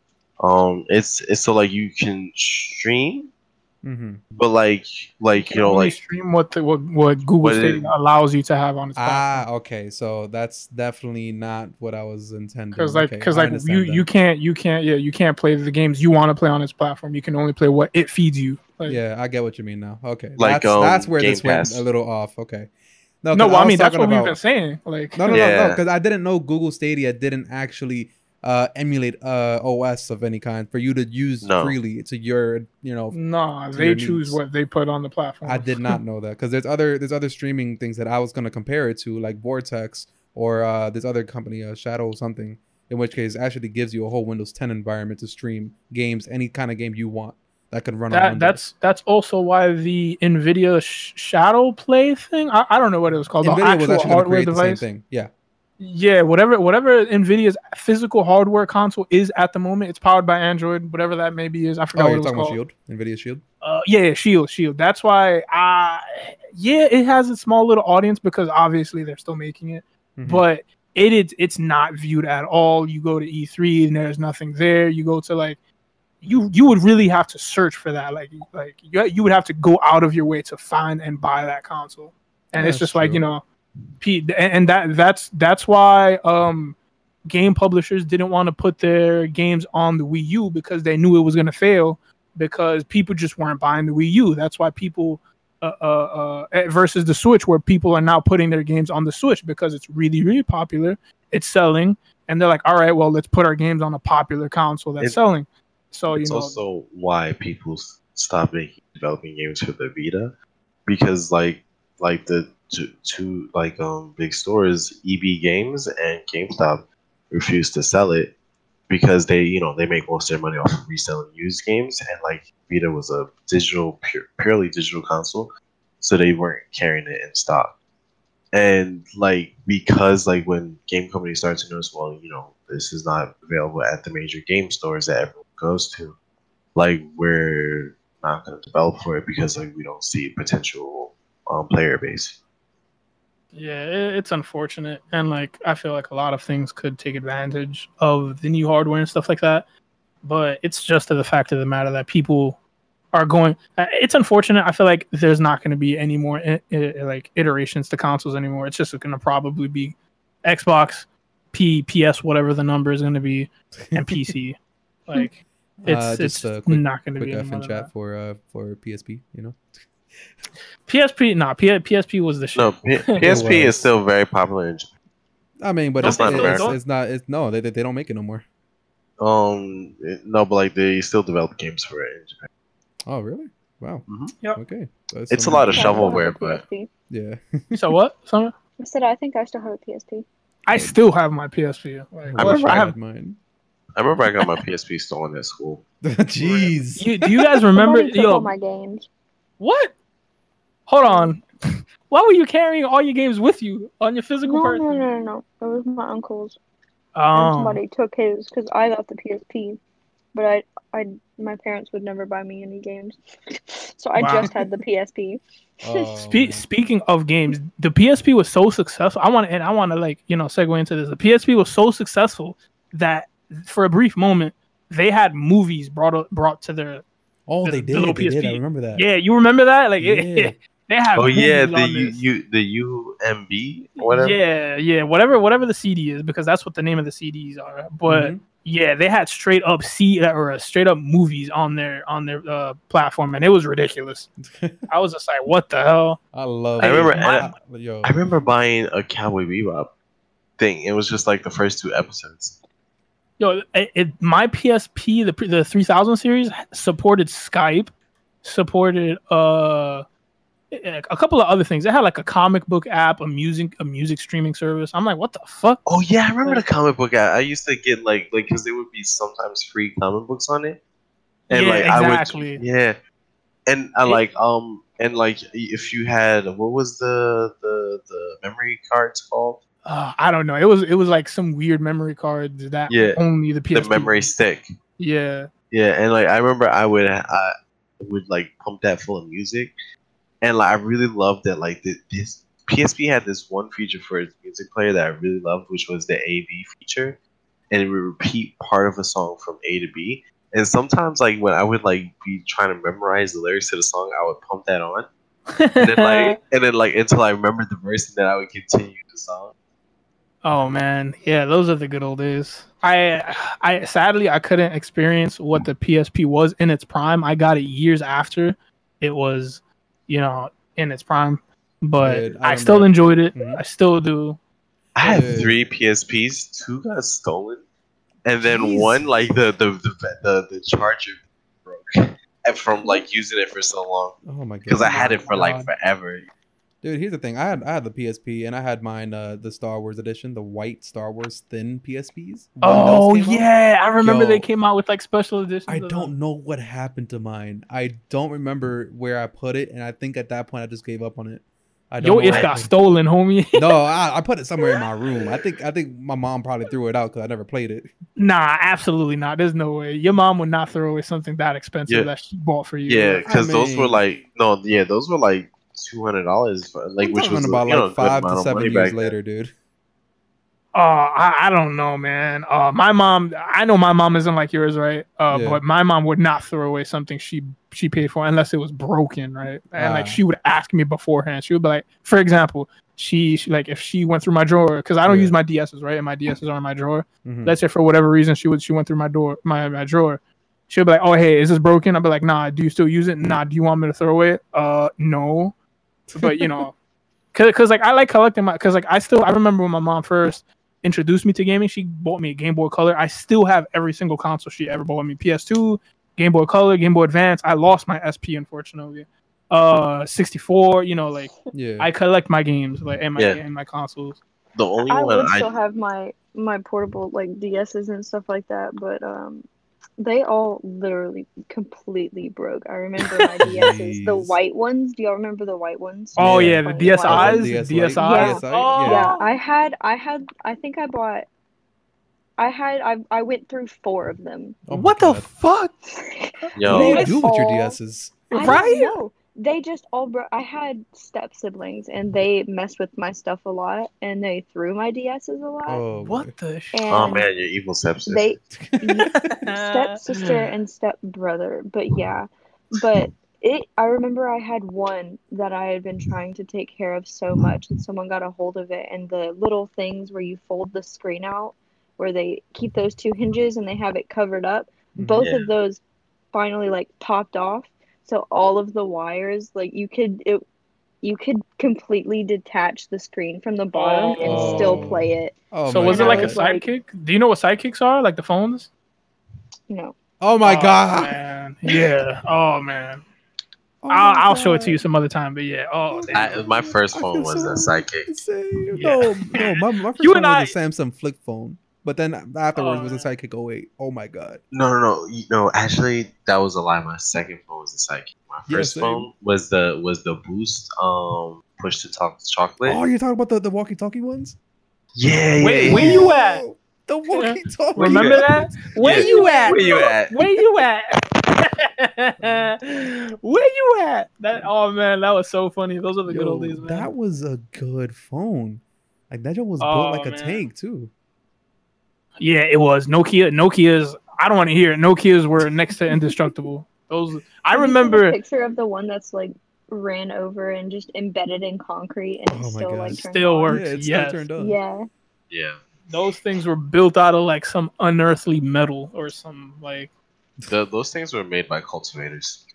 um. It's it's so like you can stream, hmm but like like You you know only like stream what the, what, what Google What it- Stadia allows you to have on its platform. Ah, okay. So that's definitely not what I was intending. Because like, Okay, because I like understand you, that. you can't, you can't, yeah, you can't play the games you want to play on its platform. You can only play what it feeds you. Like, Yeah, I get what you mean now. Okay, Like, that's, um, that's where Game this went Pass. a little off. Okay, no, no, 'cause well, I was mean that's talking what we've about- been saying. Like, No, no, no, no, Yeah. because I didn't know Google Stadia didn't actually uh, emulate uh, O S of any kind for you to use No. freely to your, you know. nah, to they your choose needs. what they put on the platform. I did not know that because there's other there's other streaming things that I was gonna compare it to, like Vortex or uh, this other company, uh, Shadow something. In which case, actually gives you a whole Windows ten environment to stream games, any kind of game you want that could run on That Windows. that's that's also why the Nvidia sh- Shadow Play thing. I, I don't know what it was called. the Nvidia was actual actually going to hardware create the same device. thing. Yeah. Yeah, whatever whatever Nvidia's physical hardware console is at the moment, it's powered by Android, whatever that maybe is. I forgot Oh, what you're it was talking about called. Shield, Nvidia Shield. Uh, yeah, yeah, Shield, Shield. That's why I yeah, it has a small little audience because obviously they're still making it, Mhm. but it is it's not viewed at all. You go to E three and there's nothing there. You go to like you you would really have to search for that. Like like you you would have to go out of your way to find and buy that console, and Yeah, it's that's just like true. you know. P- and and that that's that's why um game publishers didn't want to put their games on the Wii U because they knew it was going to fail because people just weren't buying the Wii U. That's why people uh, uh, uh versus the Switch, where people are now putting their games on the Switch because it's really really popular, it's selling, and they're like, all right, well, let's put our games on a popular console that's It- selling. So you it's know, also why people s- stop making developing games for the Vita, because like like the two, two like um big stores, E B Games and GameStop, refuse to sell it because they you know they make most of their money off of reselling used games, and like Vita was a digital pure, purely digital console, so they weren't carrying it in stock. And like because like when game companies start to notice, well, you know, this is not available at the major game stores that everyone goes to, like we're not going to develop for it because like we don't see potential um, player base. yeah, it, it's unfortunate, and like I feel like a lot of things could take advantage of the new hardware and stuff like that. But it's just to the fact of the matter that people are going. uh, It's unfortunate. I feel like there's not going to be any more i- i- like iterations to consoles anymore. It's just going to probably be Xbox, P, P S, whatever the number is going to be, and P C. Like it's Uh, it's just a quick, not going to quick be F any more in than chat that. for uh for P S P. You know. P S P, nah, P, PSP was the shit. No, P- PSP is was. still very popular in Japan. I mean, but Don't it's, they it's, still- it's, don't- it's not. It's no, they they they don't make it no more. Um, it- no, but like they still develop games for it in Japan. Oh really? Wow. Mhm. Yep. Okay. That's It's a some- lot of I still have a shovelware, but P S P. Yeah. So what? Summer? I said I think I still have a P S P. I still have my P S P. Like, I I whatever, wish remember I I have. had mine. I remember I got my P S P stolen at school. Jeez. You, do you guys remember? Somebody took all Yo, my games. what? Hold on. Why were you carrying all your games with you on your physical No, person? no, no, no, no. It was my uncle's. And Oh, somebody took his because I got the P S P, but I, I, my parents would never buy me any games, so I Wow. just had the P S P. Oh, Spe- man. speaking of games, the P S P was so successful. I want to, and I want to like you know segue into this. The P S P was so successful that for a brief moment they had movies brought brought to their Oh, the- they the did. little They did. I P S P. remember that. yeah. You remember that? Like, it- Yeah. They have Oh yeah, movies the on U, this. U the U M B or whatever. Yeah, yeah, whatever, whatever the C D is, because that's what the name of the C Ds are. But Mhm. yeah, they had straight up C or straight up movies on their on their uh, platform, and it was ridiculous. I was just like, what the hell? I love. I remember, it. and I- yo. I remember buying a Cowboy Bebop thing. It was just like the first two episodes. Yo, it, it, my P S P, the the three thousand series supported Skype, supported uh a couple of other things. It had like a comic book app, a music a music streaming service. I'm like, what the fuck? Oh yeah, I remember the comic book app. I used to get like like because there would be sometimes free comic books on it, and Yeah, like exactly. I would yeah, and I It- like um and like if you had what was the the the memory cards called? Uh, I don't know. It was it was like some weird memory cards that Yeah, only the P S P. The memory stick. Yeah. Yeah, and like I remember I would I would like pump that full of music, and like I really loved that like the, this P S P had this one feature for its music player that I really loved, which was the A V feature, and it would repeat part of a song from A to B. And sometimes like when I would like be trying to memorize the lyrics to the song, I would pump that on, and then like and then like until I remembered the verse, and then I would continue the song. Oh man, yeah, those are the good old days. I, I sadly I couldn't experience what the P S P was in its prime. I got it years after it was, you know, in its prime. But Dude, I I, still remember- enjoyed it. Mhm. I still do. I had Yeah. three P S Ps. Two got stolen, and then Jeez. one like the the the the, the charger broke and from like using it for so long Oh my god. because I had it for like God. forever. Dude, here's the thing. I had I had the P S P and I had mine uh the Star Wars edition, the white Star Wars thin P S Ps. when Oh those came out. yeah, I remember Yo. they came out with like special editions. I of don't them. know what happened to mine. I don't remember where I put it, and I think at that point I just gave up on it. I don't Yo, know it what got happened. stolen, homie. No, I, I put it somewhere in my room. I think I think my mom probably threw it out because I never played it. Nah, absolutely not. There's no way. Your mom would not throw away something that expensive Yeah. that she bought for you. Yeah, because I those were mean- like no, yeah, those were like two hundred dollars, like I'm which talking was about you know, a like good five amount to of seven money years back then. later, dude. Uh, I, I don't know, man. Uh, my mom, I know my mom isn't like yours, right? Uh, Yeah. but my mom would not throw away something she she paid for unless it was broken, right? And like Ah. she would ask me beforehand. She would be like, for example, she, she like if she went through my drawer because I don't Yeah. use my D Ss, right? And my D Ss are in my drawer. Mhm. Let's say for whatever reason she would she went through my door my my drawer. She'll be like, oh hey, is this broken? I'll be like, nah. Do you still use it? Nah. Do you want me to throw away it? Uh, no. But you know, cause, cause like I like collecting my, cause like I still I remember when my mom first introduced me to gaming, she bought me a Game Boy Color. I still have every single console she ever bought me: P S two, Game Boy Color, Game Boy Advance. I lost my S P unfortunately. Uh, sixty-four. You know, like Yeah. I collect my games like and my Yeah. and my consoles. The only I one would I still have my my portable like D Ss and stuff like that, but um, they all literally completely broke. I remember my D Ss, the Jeez. white ones. Do y'all remember the white ones? Oh Yeah. yeah, the Fucking white D S Is, ones. D S Lite, D S Is. D S I, Oh, Yeah, I had, I had, I think I bought, I had, I, I went through four of them. Oh my what the God. fuck? What do yo, you They do with your all- D Ss? I Right? don't know. They just all broke. I had step siblings, and they messed with my stuff a lot, and they threw my D Ss a lot. Oh, boy. What the shit? And oh man, your evil stepsister. they step sister and step brother, but yeah, but it. I remember I had one that I had been trying to take care of so much, and someone got a hold of it, and the little things where you fold the screen out, where they keep those two hinges and they have it covered up. Mhm. Both Yeah. of those finally like popped off, so all of the wires, like you could it. You could completely detach the screen from the bottom and still Oh. play it. Oh So my was it God. like a I was like- sidekick? Do you know what sidekicks are? Like the phones? No. Oh my Oh, God. man. Yeah. Oh man. Oh I'll, my I'll show it God. to you some other time. But yeah. Oh. damn. I, my first I phone feel was so a sidekick. insane. Yeah. No, no, my, my first You phone and I- was a Samsung flip phone. But then afterwards Oh, was a man. Sidekick oh eight. Oh my God. No, no, no, you- no. Actually, that was a lie. My second phone was a sidekick. My Yeah, first same. phone was the was the Boost um push to talk chocolate. Oh, you're talking about the, the walkie-talkie ones? yeah, Wait, yeah, where yeah. you at? The walkie-talkie. Remember that? Where Yeah. you at? Where you at? Where you at? Where you at? That oh man, that was so funny. Those are the good Yo, old days, man. that was a good phone. Like that joint was Oh, built like a man. tank too. Yeah, it was Nokia. Nokia's. I don't want to hear it. Nokia's were next to indestructible. Those. I Have you seen a remember. picture of the one that's like ran over and just embedded in concrete, and Oh it's my still God. like turned Still on. works. Yeah, it's yes. still turned on. Yeah. Yeah. Those things were built out of like some unearthly metal or some like. The, those things were made by cultivators.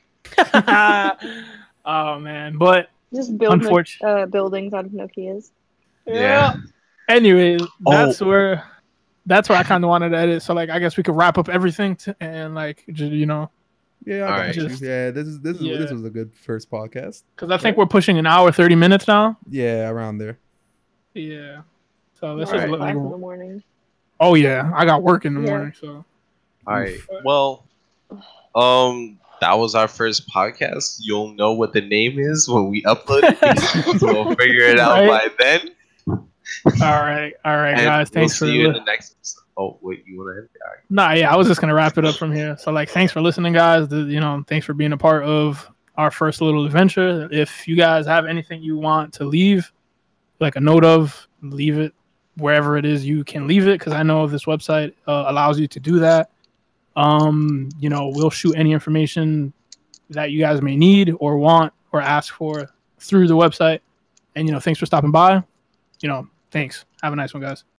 Oh man, but Just build no- Unfortunate- uh, buildings out of Nokias. yeah. Yeah. Anyways, that's Oh. where that's where I kind of wanted to edit. So like, I guess we could wrap up everything to, and like, just, you know, Yeah, I All got right. you. Just- Yeah, this is this is yeah. this was a good first podcast. because I think we're pushing an hour thirty minutes now. Yeah, around there. Yeah. So this I is have like, class in the morning. oh yeah, I got work in the Yeah. morning. So All right. Well, um, that was our first podcast. You'll know what the name is when we upload it. So we'll figure it out Right. by then. all right, all right, And guys. we'll Thanks for see you in li- the next episode. Oh, wait, you want to end? All right. Nah, yeah, I was just gonna wrap it up from here. So like, thanks for listening, guys. The, you know, thanks for being a part of our first little adventure. If you guys have anything you want to leave, like a note of, leave it wherever it is you can leave it, because I know this website uh, allows you to do that. Um, you know, we'll shoot any information that you guys may need or want or ask for through the website. And you know, thanks for stopping by. You know, thanks. Have a nice one, guys.